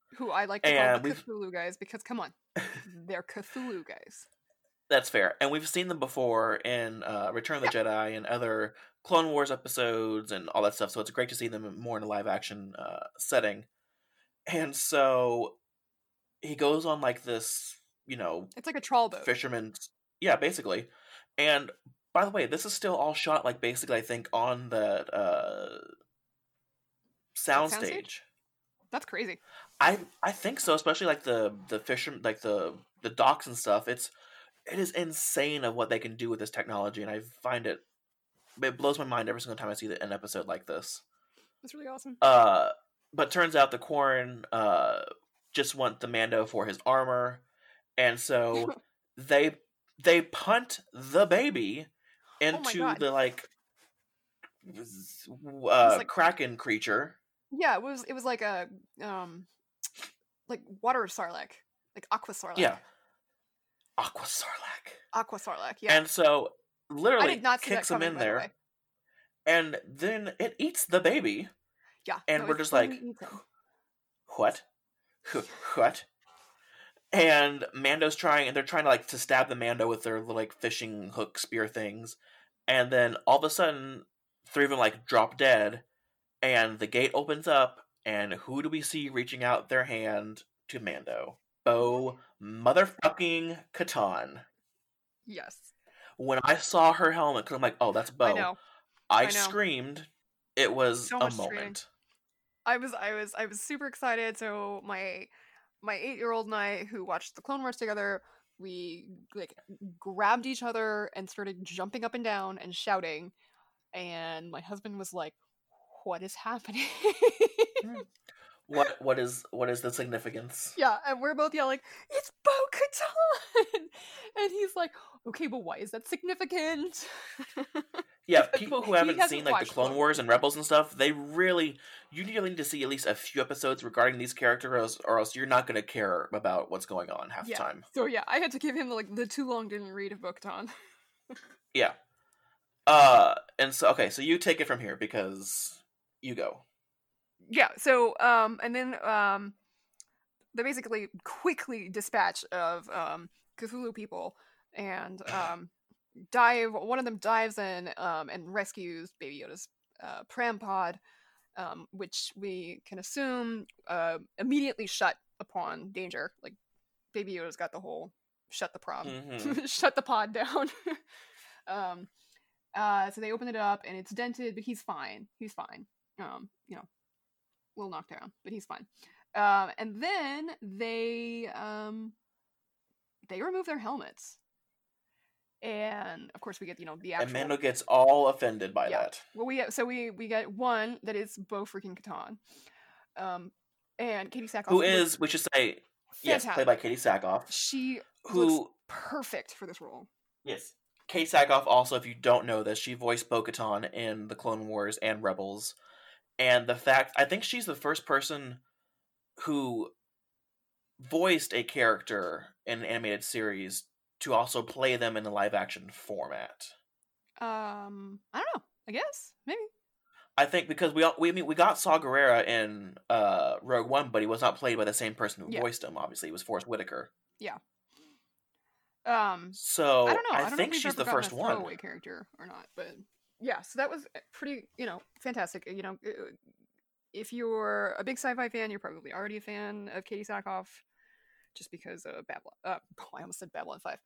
Who I like to And call the we've- Cthulhu guys because, come on, they're Cthulhu guys. That's fair. And we've seen them before in uh, Return of the Yeah. Jedi and other Clone Wars episodes and all that stuff. So it's great to see them more in a live action uh, setting. And so he goes on like this, you know, It's like a trawl boat. fisherman. Yeah, basically. And by the way, this is still all shot like basically, I think, on the uh, soundstage. soundstage? That's crazy. I I think so, especially like the the fisher like the the docks and stuff. It's it is insane of what they can do with this technology, and I find it it blows my mind every single time I see an episode like this. That's really awesome. Uh, but turns out the Quarren uh just want the Mando for his armor, and so they they punt the baby into God. the like uh like- Kraken creature. Yeah, it was it was like a um like water sarlacc, like aqua sarlacc. Yeah, Aqua Sarlacc. Aqua sarlacc. Yeah. And so literally I did not see kicks that him coming, in by the there, way. and then it eats the baby. Yeah. and no, we're it just fully like- eats him. What? What? And Mando's trying, and they're trying to like to stab the Mando with their little like fishing hook spear things, and then all of a sudden, three of them like drop dead, and the gate opens up, and who do we see reaching out their hand to Mando? Bo motherfucking Katan. Yes. When I saw her helmet, because I'm like, oh, that's Bo. I know. I, I know. screamed. It was So a much screaming. moment. I was I was I was super excited. So my my eight year old and I, who watched the Clone Wars together, we like grabbed each other and started jumping up and down and shouting. And my husband was like, "What is happening?" What what is what is the significance? Yeah, and we're both yelling, "It's Bo-Katan!" And he's like, "Okay, but why is that significant?" Yeah, people who He haven't hasn't seen like the watched Clone Clone Wars and Rebels and stuff, they really you really need to see at least a few episodes regarding these characters, or else you're not going to care about what's going on half Yeah. the time. So yeah, I had to give him like the too long didn't read of Bo-Katan. Yeah. Uh, and so okay, so you take it from here because you go. Yeah, so um and then um they basically quickly dispatch of um Cthulhu people and um dive one of them dives in um and rescues Baby Yoda's uh pram pod, um which we can assume uh immediately shut upon danger. Like Baby Yoda's got the whole shut the prom Mhm. shut the pod down. um uh so they open it up and it's dented, but he's fine. He's fine. Um, you know, little knockdown, but he's fine. Um, and then they um, they remove their helmets, and of course we get you know the actual. And Mando gets all offended by Yeah. that. Well, we so we we get one that is Bo freaking Katan, um, and Katie Sackhoff, Who looks is, we should say, yes, fantastic. played by Katie Sackhoff. She Who looks perfect for this role. Yes. Katie Sackhoff also, if you don't know this, she voiced Bo-Katan in the Clone Wars and Rebels. And the fact, I think she's the first person who voiced a character in an animated series to also play them in a live action format. Um, I don't know. I guess maybe. I think because we all, we I mean we got Saw Gerrera in uh, Rogue One, but he was not played by the same person who Yeah. voiced him. Obviously, it was Forrest Whitaker. Um, So I don't know. I, I, don't know think if we've she's ever the gotten first a one. throwaway character or not, but yeah. So that was pretty, you know, fantastic. You know, uh, if you're a big sci-fi fan, you're probably already a fan of Katie Sackhoff, just because of Babylon. Uh, oh, I almost said Babylon Five.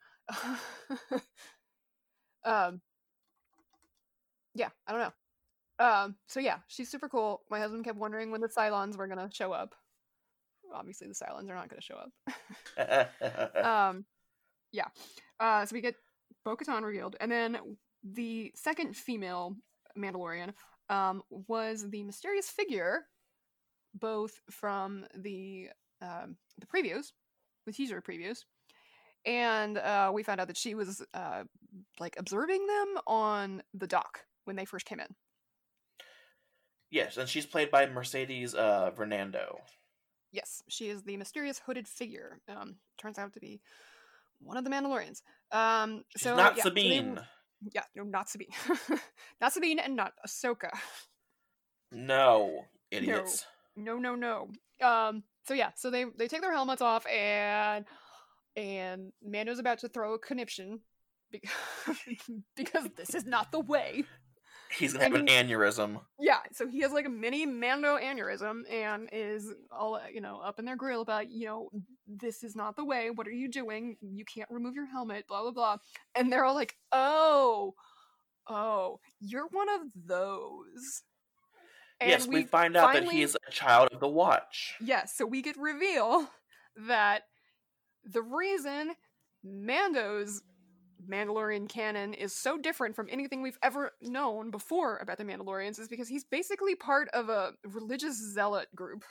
um, yeah, I don't know. Um, so yeah, she's super cool. My husband kept wondering when the Cylons were gonna show up. Obviously, the Cylons are not gonna show up. um, yeah. Uh, so we get Bo-Katan revealed, and then the second female Mandalorian um, was the mysterious figure, both from the um, the previews, the teaser previews, and uh, we found out that she was uh, like observing them on the dock when they first came in. Yes, and she's played by Mercedes uh, Vernando. Yes, she is the mysterious hooded figure. Um, turns out to be one of the Mandalorians. Um, She's so not yeah, so they- Sabine. yeah, no, not Sabine. Not Sabine and not Ahsoka. No, idiots. No, no, no. Um, so yeah, so they they take their helmets off, and and Mando's about to throw a conniption because, because this is not the way. He's gonna have an aneurysm. Yeah, so he has like a mini Mando aneurysm and is all, you know, up in their grill about, you know, this is not the way. What are you doing? You can't remove your helmet, blah, blah, blah. And they're all like, oh, oh, you're one of those. And yes, we, we find out finally, that he is a child of the Watch. Yes, so we get reveal that the reason Mando's Mandalorian canon is so different from anything we've ever known before about the Mandalorians is because he's basically part of a religious zealot group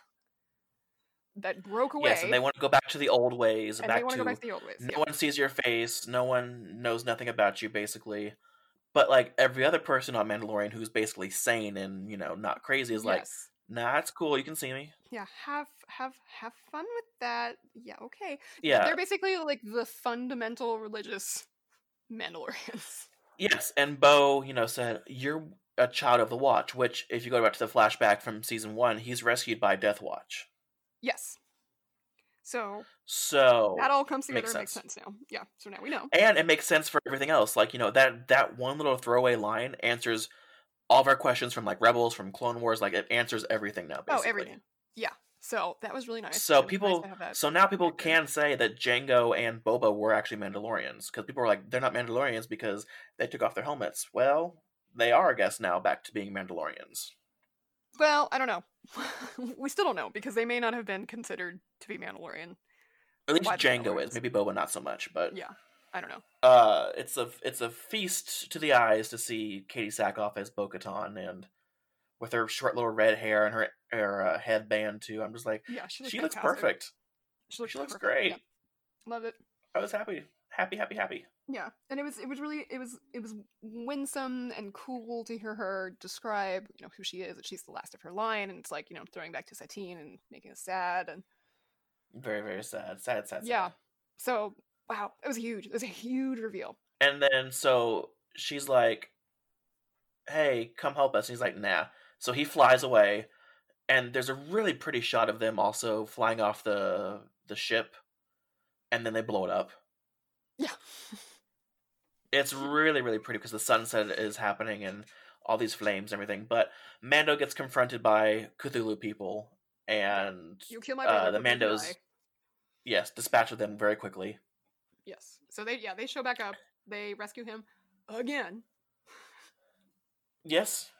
that broke away. Yes, and they want to go back to the old ways. And back they want to to go back to the old ways. No yeah. one sees your face. No one knows nothing about you, basically. But like every other person on Mandalorian who's basically sane and, you know, not crazy is like, yes. nah, it's cool. You can see me. Yeah, have have have fun with that. Yeah, okay. Yeah, they're basically like the fundamental religious Mandalorians. Yes, and Bo, you know, said, you're a child of the Watch, which, if you go back to the flashback from season one, he's rescued by Death Watch. Yes. So, so that all comes together makes and makes sense. sense now. Yeah, so now we know. And it makes sense for everything else. Like, you know, that, that one little throwaway line answers all of our questions from, like, Rebels, from Clone Wars. Like, it answers everything now, basically. Oh, everything. Yeah. So, that was really nice. So It was people, nice to have that. so now people can say that Jango and Boba were actually Mandalorians, because people were like, they're not Mandalorians because they took off their helmets. Well, they are, I guess, now back to being Mandalorians. Well, I don't know. We still don't know, because they may not have been considered to be Mandalorian. At least by the Jango Mandalorians. is. Maybe Boba not so much, but Yeah, I don't know. uh, it's a it's a feast to the eyes to see Katie Sackhoff as Bo-Katan, and with her short little red hair and her her uh, headband too. I'm just like, Yeah, she looks she looks fantastic. perfect. She looks, She looks perfect. great. Yeah. Love it. I was happy, happy, happy, happy. Yeah, and it was it was really it was it was winsome and cool to hear her describe, you know, who she is, that she's the last of her line, and it's like, you know, throwing back to Satine and making us sad, and Very, very sad, sad, sad. yeah. sad. So wow, it was huge. It was a huge reveal. And then so she's like, "Hey, come help us." And he's like, "Nah." So he flies away, and there's a really pretty shot of them also flying off the the ship, and then they blow it up. Yeah. It's really, really pretty because the sunset is happening and all these flames and everything. But Mando gets confronted by Cthulhu people, and You kill my brother. uh, the but you Mandos, die. yes, dispatch of them very quickly. Yes. So they yeah they show back up. They rescue him again. Yes.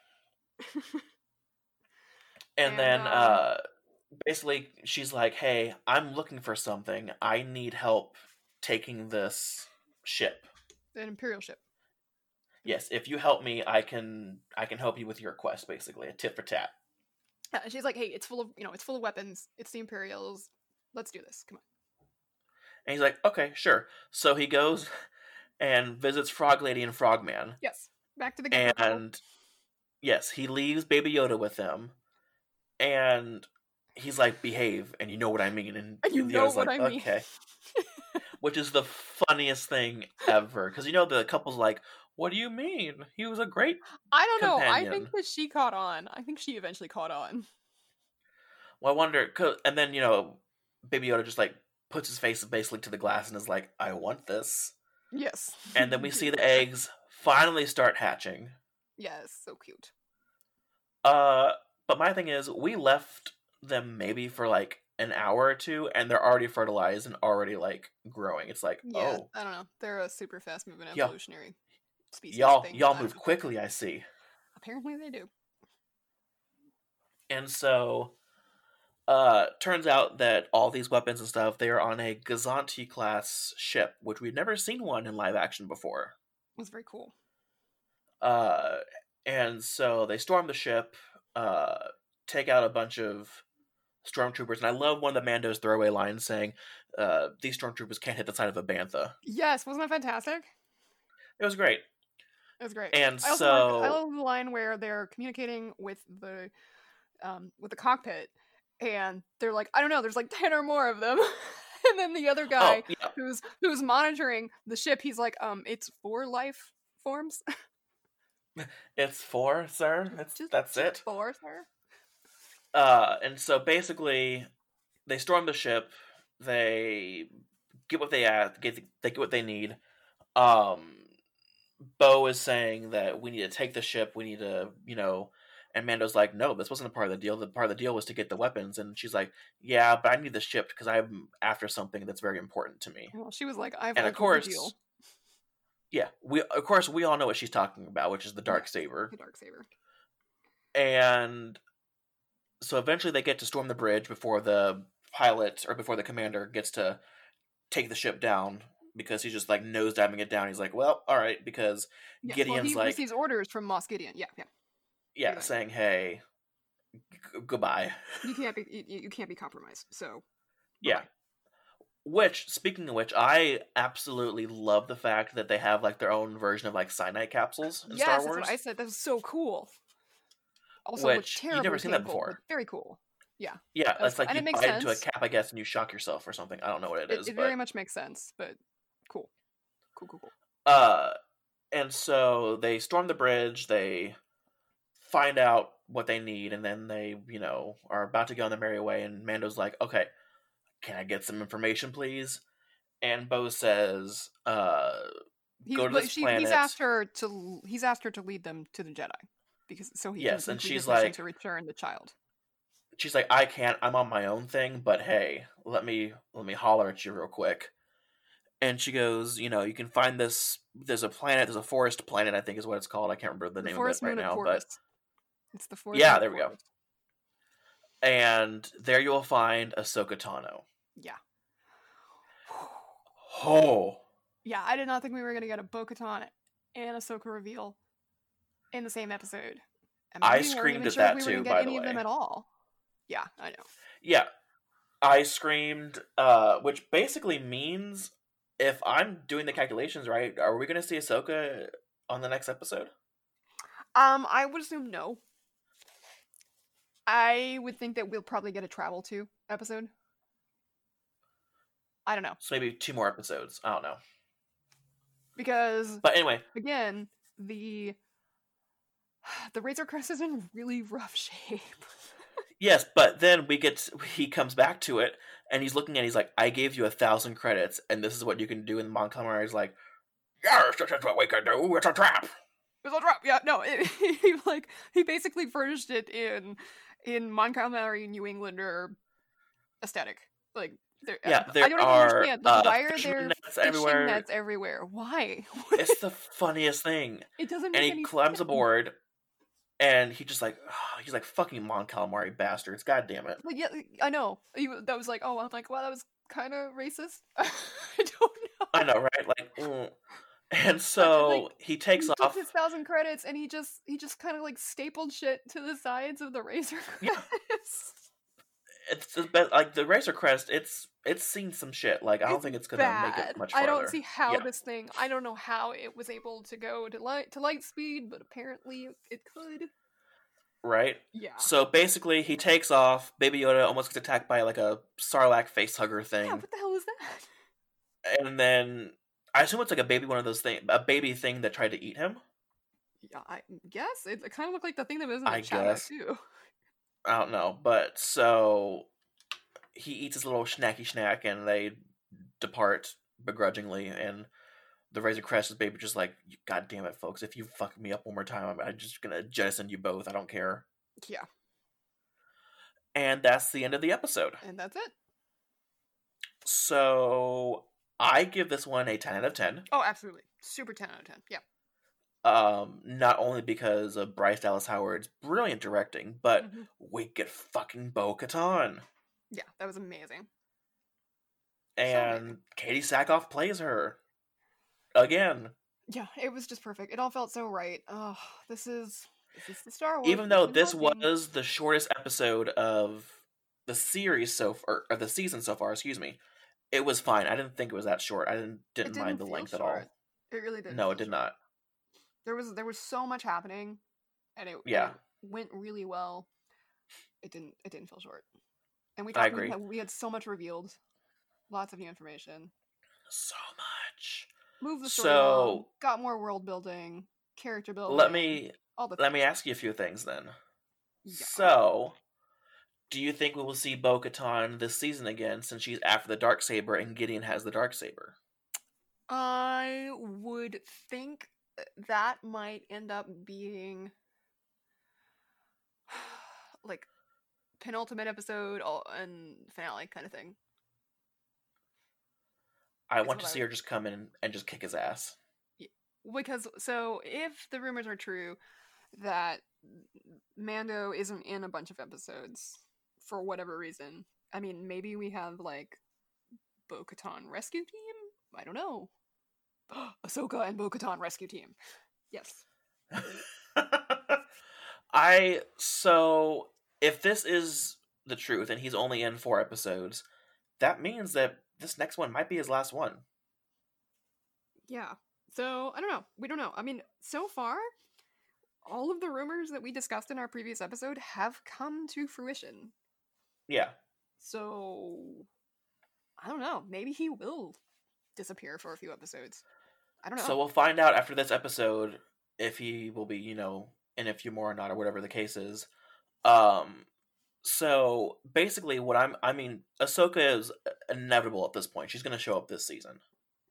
and, And, then, um, uh, basically, she's like, "Hey, I'm looking for something. I need help taking this ship. An Imperial ship. Yes, if you help me, I can I can help you with your quest. Basically, a tit for tat." Yeah, and she's like, hey, it's full of you know it's full of weapons. It's the Imperials. Let's do this. Come on. And he's like, "Okay, sure." So he goes and visits Frog Lady and Frogman. Yes. Back to the game. And yes, he leaves Baby Yoda with them, and he's like, "Behave," and you know what I mean. And, And you Yoda's know what like, I mean. Okay, which is the funniest thing ever, because you know the couple's like, "What do you mean? He was a great." I don't know. I companion. think that she caught on. I think she eventually caught on. Well, I wonder, 'cause- and then you know, Baby Yoda just like puts his face basically to the glass and is like, "I want this," Yes. and then we see the eggs finally start hatching. Yes, so cute. Uh, but my thing is, we left them maybe for like an hour or two, and they're already fertilized and already like growing. It's like, Yeah, oh, I don't know. They're a super fast moving Yeah. evolutionary species. y'all, thing. y'all I move don't know. quickly. I see. Apparently they do. And so, uh, turns out that all these weapons and stuff, they are on a Gazanti class ship, which we've never seen one in live action before. It was very cool. Uh, and so they storm the ship, uh, take out a bunch of stormtroopers, and I love one of the Mando's throwaway lines saying, uh, "These stormtroopers can't hit the side of a bantha." Yes, wasn't that fantastic? It was great. It was great. And I also so, like, I love the line where they're communicating with the um with the cockpit, and they're like, I don't know, there's like ten or more of them, and then the other guy oh, yeah. who's who's monitoring the ship, he's like, um, it's four life forms. It's four, sir. It's, Just- that's just it. Four, sir. Uh, and so basically, they storm the ship. They get what they ask. Get they get what they need. Um, Bo is saying that we need to take the ship. We need to, you know. And Mando's like, no, this wasn't a part of the deal. The part of the deal was to get the weapons. And she's like, yeah, but I need the ship because I'm after something that's very important to me. Well, she was like, I've and of course, the deal. Yeah, we of course we all know what she's talking about, which is the dark saber. The dark saber. And so eventually they get to storm the bridge before the pilot or before the commander gets to take the ship down because he's just like nose diving it down. He's like, well, all right, because yes, Gideon's well, he like receives orders from Moss Gideon. Yeah, yeah. Yeah, yeah. saying, "Hey, g- goodbye. You can't be you, you can't be compromised." So, yeah. Bye. Which, speaking of which, I absolutely love the fact that they have like their own version of like cyanide capsules in yes, Star Wars. Yes, that's what I said. That was so cool. Also, which you've never seen that painful, before. Very cool. Yeah. Yeah, it's like and you it makes bite sense. into a cap, I guess, and you shock yourself or something. I don't know what it, it is. It but... very much makes sense, but cool, cool, cool, cool. Uh, and so they storm the bridge. They find out what they need, and then they, you know, are about to go on their merry way. And Mando's like, "Okay, can I get some information, please?" And Bo says, "Uh, he's, go to this she, planet." He's asked her to. He's asked her to lead them to the Jedi, because so he yes, can and complete she's his mission like, to return the child. She's like, "I can't. I'm on my own thing, but hey, let me let me holler at you real quick." And she goes, "You know, you can find this. There's a planet. There's a forest planet. I think is what it's called. I can't remember the, the name of it right now, but it's the forest. Yeah, there we go. And there you will find Ahsoka Tano. Yeah. Oh. Yeah, I did not think we were gonna get a Bo-Katan and Ahsoka reveal in the same episode. And I we screamed at sure that we too. Get by any the of way, them at all? Yeah, I know. Yeah, I screamed, uh, which basically means if I'm doing the calculations right, are we going to see Ahsoka on the next episode? Um, I would assume no. I would think that we'll probably get a Travel to episode. I don't know. So maybe two more episodes. I don't know. Because, but anyway, again, the the Razor Crest is in really rough shape. Yes, but then we get to, he comes back to it and he's looking at it, he's like, I gave you a thousand credits and this is what you can do. And Mon Calamari like, yes, this is what we can do. It's a trap. It's a trap. Yeah, no, it, he like he basically furnished it in in Mon Calamari New Englander aesthetic. Like, there, yeah, uh, there I don't are even understand. Like, uh, why are there nets fishing everywhere? nets everywhere? Why? It's the funniest thing. It doesn't. And make he any climbs sense. aboard. And he just like, oh, he's like, fucking Mon Calamari bastards. God damn it. Like, yeah, I know. He, that was like, oh, I'm like, wow, that was kind of racist. I don't know. I know, right? Like, mm. And so like, he takes he off. Took his thousand credits, and he just he just kind of like stapled shit to the sides of the Razor Crest. Yeah. It's the best, like the Razor Crest. It's it's seen some shit. Like I don't it's think it's gonna bad. make it much farther. I don't see how yeah. this thing. I don't know how it was able to go to light to light speed, but apparently it could. Right? Yeah. So basically, he takes off. Baby Yoda almost gets attacked by like a Sarlacc facehugger thing. Yeah. What the hell is that? And then I assume it's like a baby one of those things, a baby thing that tried to eat him. Yeah, I guess it, it kind of looked like the thing that was in the I shadow guess. too. I don't know, but so he eats his little snacky snack, and they depart begrudgingly. And the Razor Crest is baby just like, God damn it, folks! If you fuck me up one more time, I'm, I'm just gonna jettison you both. I don't care. Yeah. And that's the end of the episode. And that's it. So I give this one a ten out of ten. Oh, absolutely, super ten out of ten. Yeah. Um, not only because of Bryce Dallas Howard's brilliant directing, but mm-hmm. we get fucking Bo-Katan. Yeah, that was amazing. And so amazing. Katie Sackhoff plays her. Again. Yeah, it was just perfect. It all felt so right. Oh, this is this is the Star Wars. Even though We've been this talking. was the shortest episode of the series so far, or the season so far, excuse me, it was fine. I didn't think it was that short. I didn't didn't, didn't mind the feel length short. at all. It really didn't. No, it did short. not. There was there was so much happening, and it Yeah. and it went really well. It didn't it didn't feel short, and we I talked, we, agree. had, we had so much revealed, lots of new information. So much. Moved the story So along, got more world building, character building. let me all the let me ask you a few things then. Yeah. So do you think we will see Bo-Katan this season again, since she's after the Darksaber and Gideon has the Darksaber? I would think that might end up being like penultimate episode and finale kind of thing. I want to see her just come in and just kick his ass. Because, so, if the rumors are true that Mando isn't in a bunch of episodes for whatever reason, I mean, maybe we have, like, Bo-Katan rescue team? I don't know. Ahsoka and Bo-Katan rescue team. Yes. I, so, if this is the truth and he's only in four episodes, that means that this next one might be his last one. Yeah. So, I don't know. We don't know. I mean, so far, all of the rumors that we discussed in our previous episode have come to fruition. Yeah. So, I don't know. Maybe he will disappear for a few episodes. I don't know. So we'll find out after this episode if he will be, you know, in a few more or not, or whatever the case is. Um, so basically what I'm, I mean, Ahsoka is inevitable at this point. She's going to show up this season.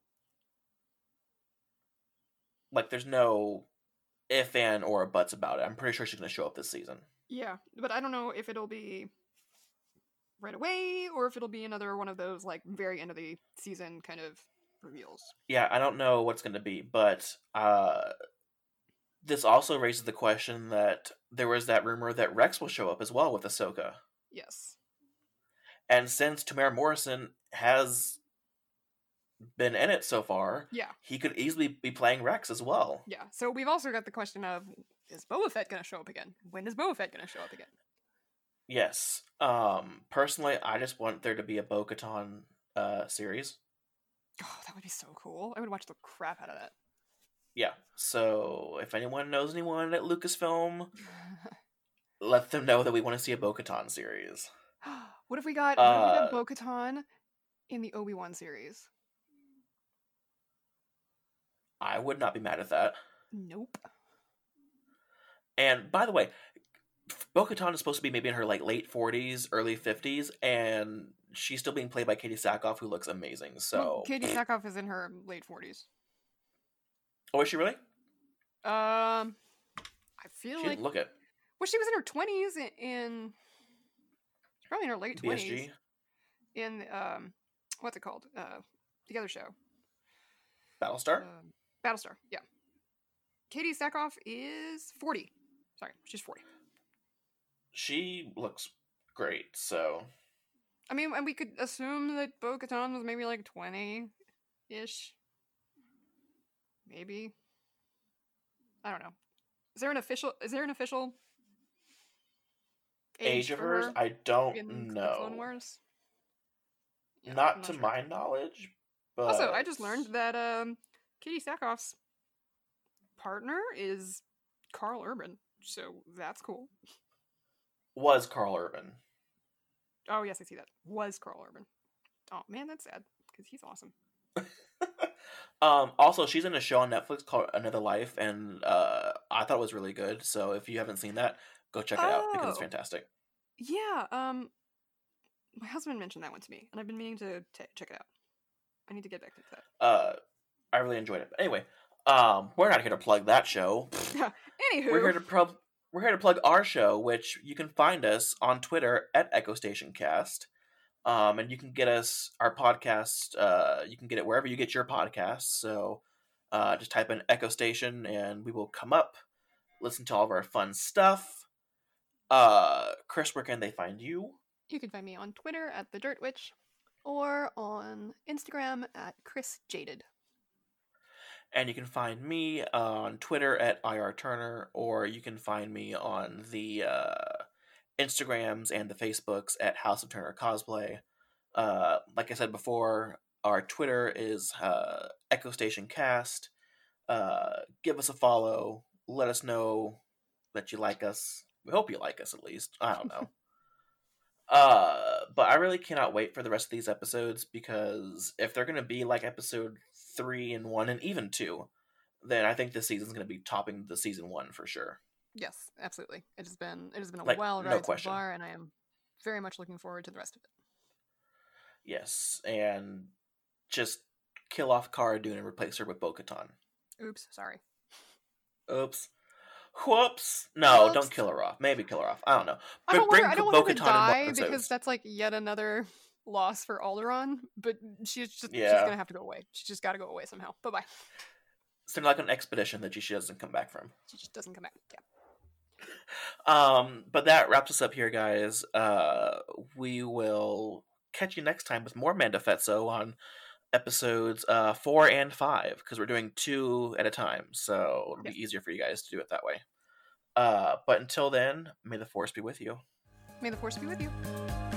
Like, there's no if, and, or buts about it. I'm pretty sure she's going to show up this season. Yeah, but I don't know if it'll be right away, or if it'll be another one of those, like, very end of the season kind of reveals. Yeah, I don't know what's going to be, but uh, this also raises the question that there was that rumor that Rex will show up as well with Ahsoka. Yes. And since Tamara Morrison has been in it so far, yeah, he could easily be playing Rex as well. Yeah, so we've also got the question of, is Boba Fett going to show up again? When is Boba Fett going to show up again? Yes. Um, personally, I just want there to be a Bo-Katan uh, series. Oh, that would be so cool. I would watch the crap out of that. Yeah, so if anyone knows anyone at Lucasfilm, let them know that we want to see a Bo-Katan series. What if we got, uh, what if we got Bo-Katan in the Obi-Wan series? I would not be mad at that. Nope. And by the way, Bo-Katan is supposed to be maybe in her like late forties, early fifties, and she's still being played by Katie Sackhoff, who looks amazing. So well, Katie Sackhoff is in her late forties. Oh, is she really? Um, I feel she like didn't look it. Well, she was in her twenties in, in she's probably in her late twenties. B S G? In um, what's it called? Uh, the other show. Battlestar. Um, Battlestar. Yeah. Katie Sackhoff is forty. Sorry, she's forty. She looks great. So. I mean, and we could assume that Bo-Katan was maybe like twenty-ish. Maybe. I don't know. Is there an official? Is there an official age, age of hers? Her I don't in know. Clone Wars? Yeah, not, not to sure. my knowledge. But also, I just learned that um, Katie Sackhoff's partner is Carl Urban, so that's cool. Was Carl Urban? Oh yes, I see that. Was Carl Urban? Oh man, that's sad because he's awesome. um. Also, she's in a show on Netflix called Another Life, and uh, I thought it was really good. So if you haven't seen that, go check it oh. out because it's fantastic. Yeah. Um. My husband mentioned that one to me, and I've been meaning to t- check it out. I need to get back to that. Uh, I really enjoyed it. But anyway, um, we're not here to plug that show. Anywho, we're here to pro- we're here to plug our show, which you can find us on Twitter at Echo Station Cast. Um, and you can get us our podcast. Uh, you can get it wherever you get your podcasts. So, uh, just type in Echo Station, and we will come up. Listen to all of our fun stuff. Uh, Chris, where can they find you? You can find me on Twitter at the Dirt Witch, or on Instagram at Chris Jaded. And you can find me on Twitter at I R Turner, or you can find me on the uh, Instagrams and the Facebooks at House of Turner Cosplay. Uh, like I said before, our Twitter is uh, Echo Station Cast. Uh, give us a follow. Let us know that you like us. We hope you like us, at least. I don't know. Uh, but I really cannot wait for the rest of these episodes, because if they're going to be like episode three and one and even two, then I think this season's going to be topping the season one for sure. Yes, absolutely. It has been it has been a like, wild no ride question. so far, and I am very much looking forward to the rest of it. Yes, and just kill off Cara Dune and replace her with Bo-Katan. Oops, sorry. Oops. Whoops. No, Whoops. don't kill her off. Maybe kill her off. I don't know. I don't bring want her, I don't want her to Bo-Katan in die one episode. because that's like yet another loss for Alderaan. But she's just Yeah. she's gonna have to go away. She's just got to go away somehow. Bye bye. It's like an expedition that she doesn't come back from. She just doesn't come back. Yeah. Um, but that wraps us up here, guys. Uh, we will catch you next time with more Mandafetso on episodes uh, four and five, because we're doing two at a time, so it'll be Yes. easier for you guys to do it that way. Uh, but until then, may the Force be with you. May the Force be with you.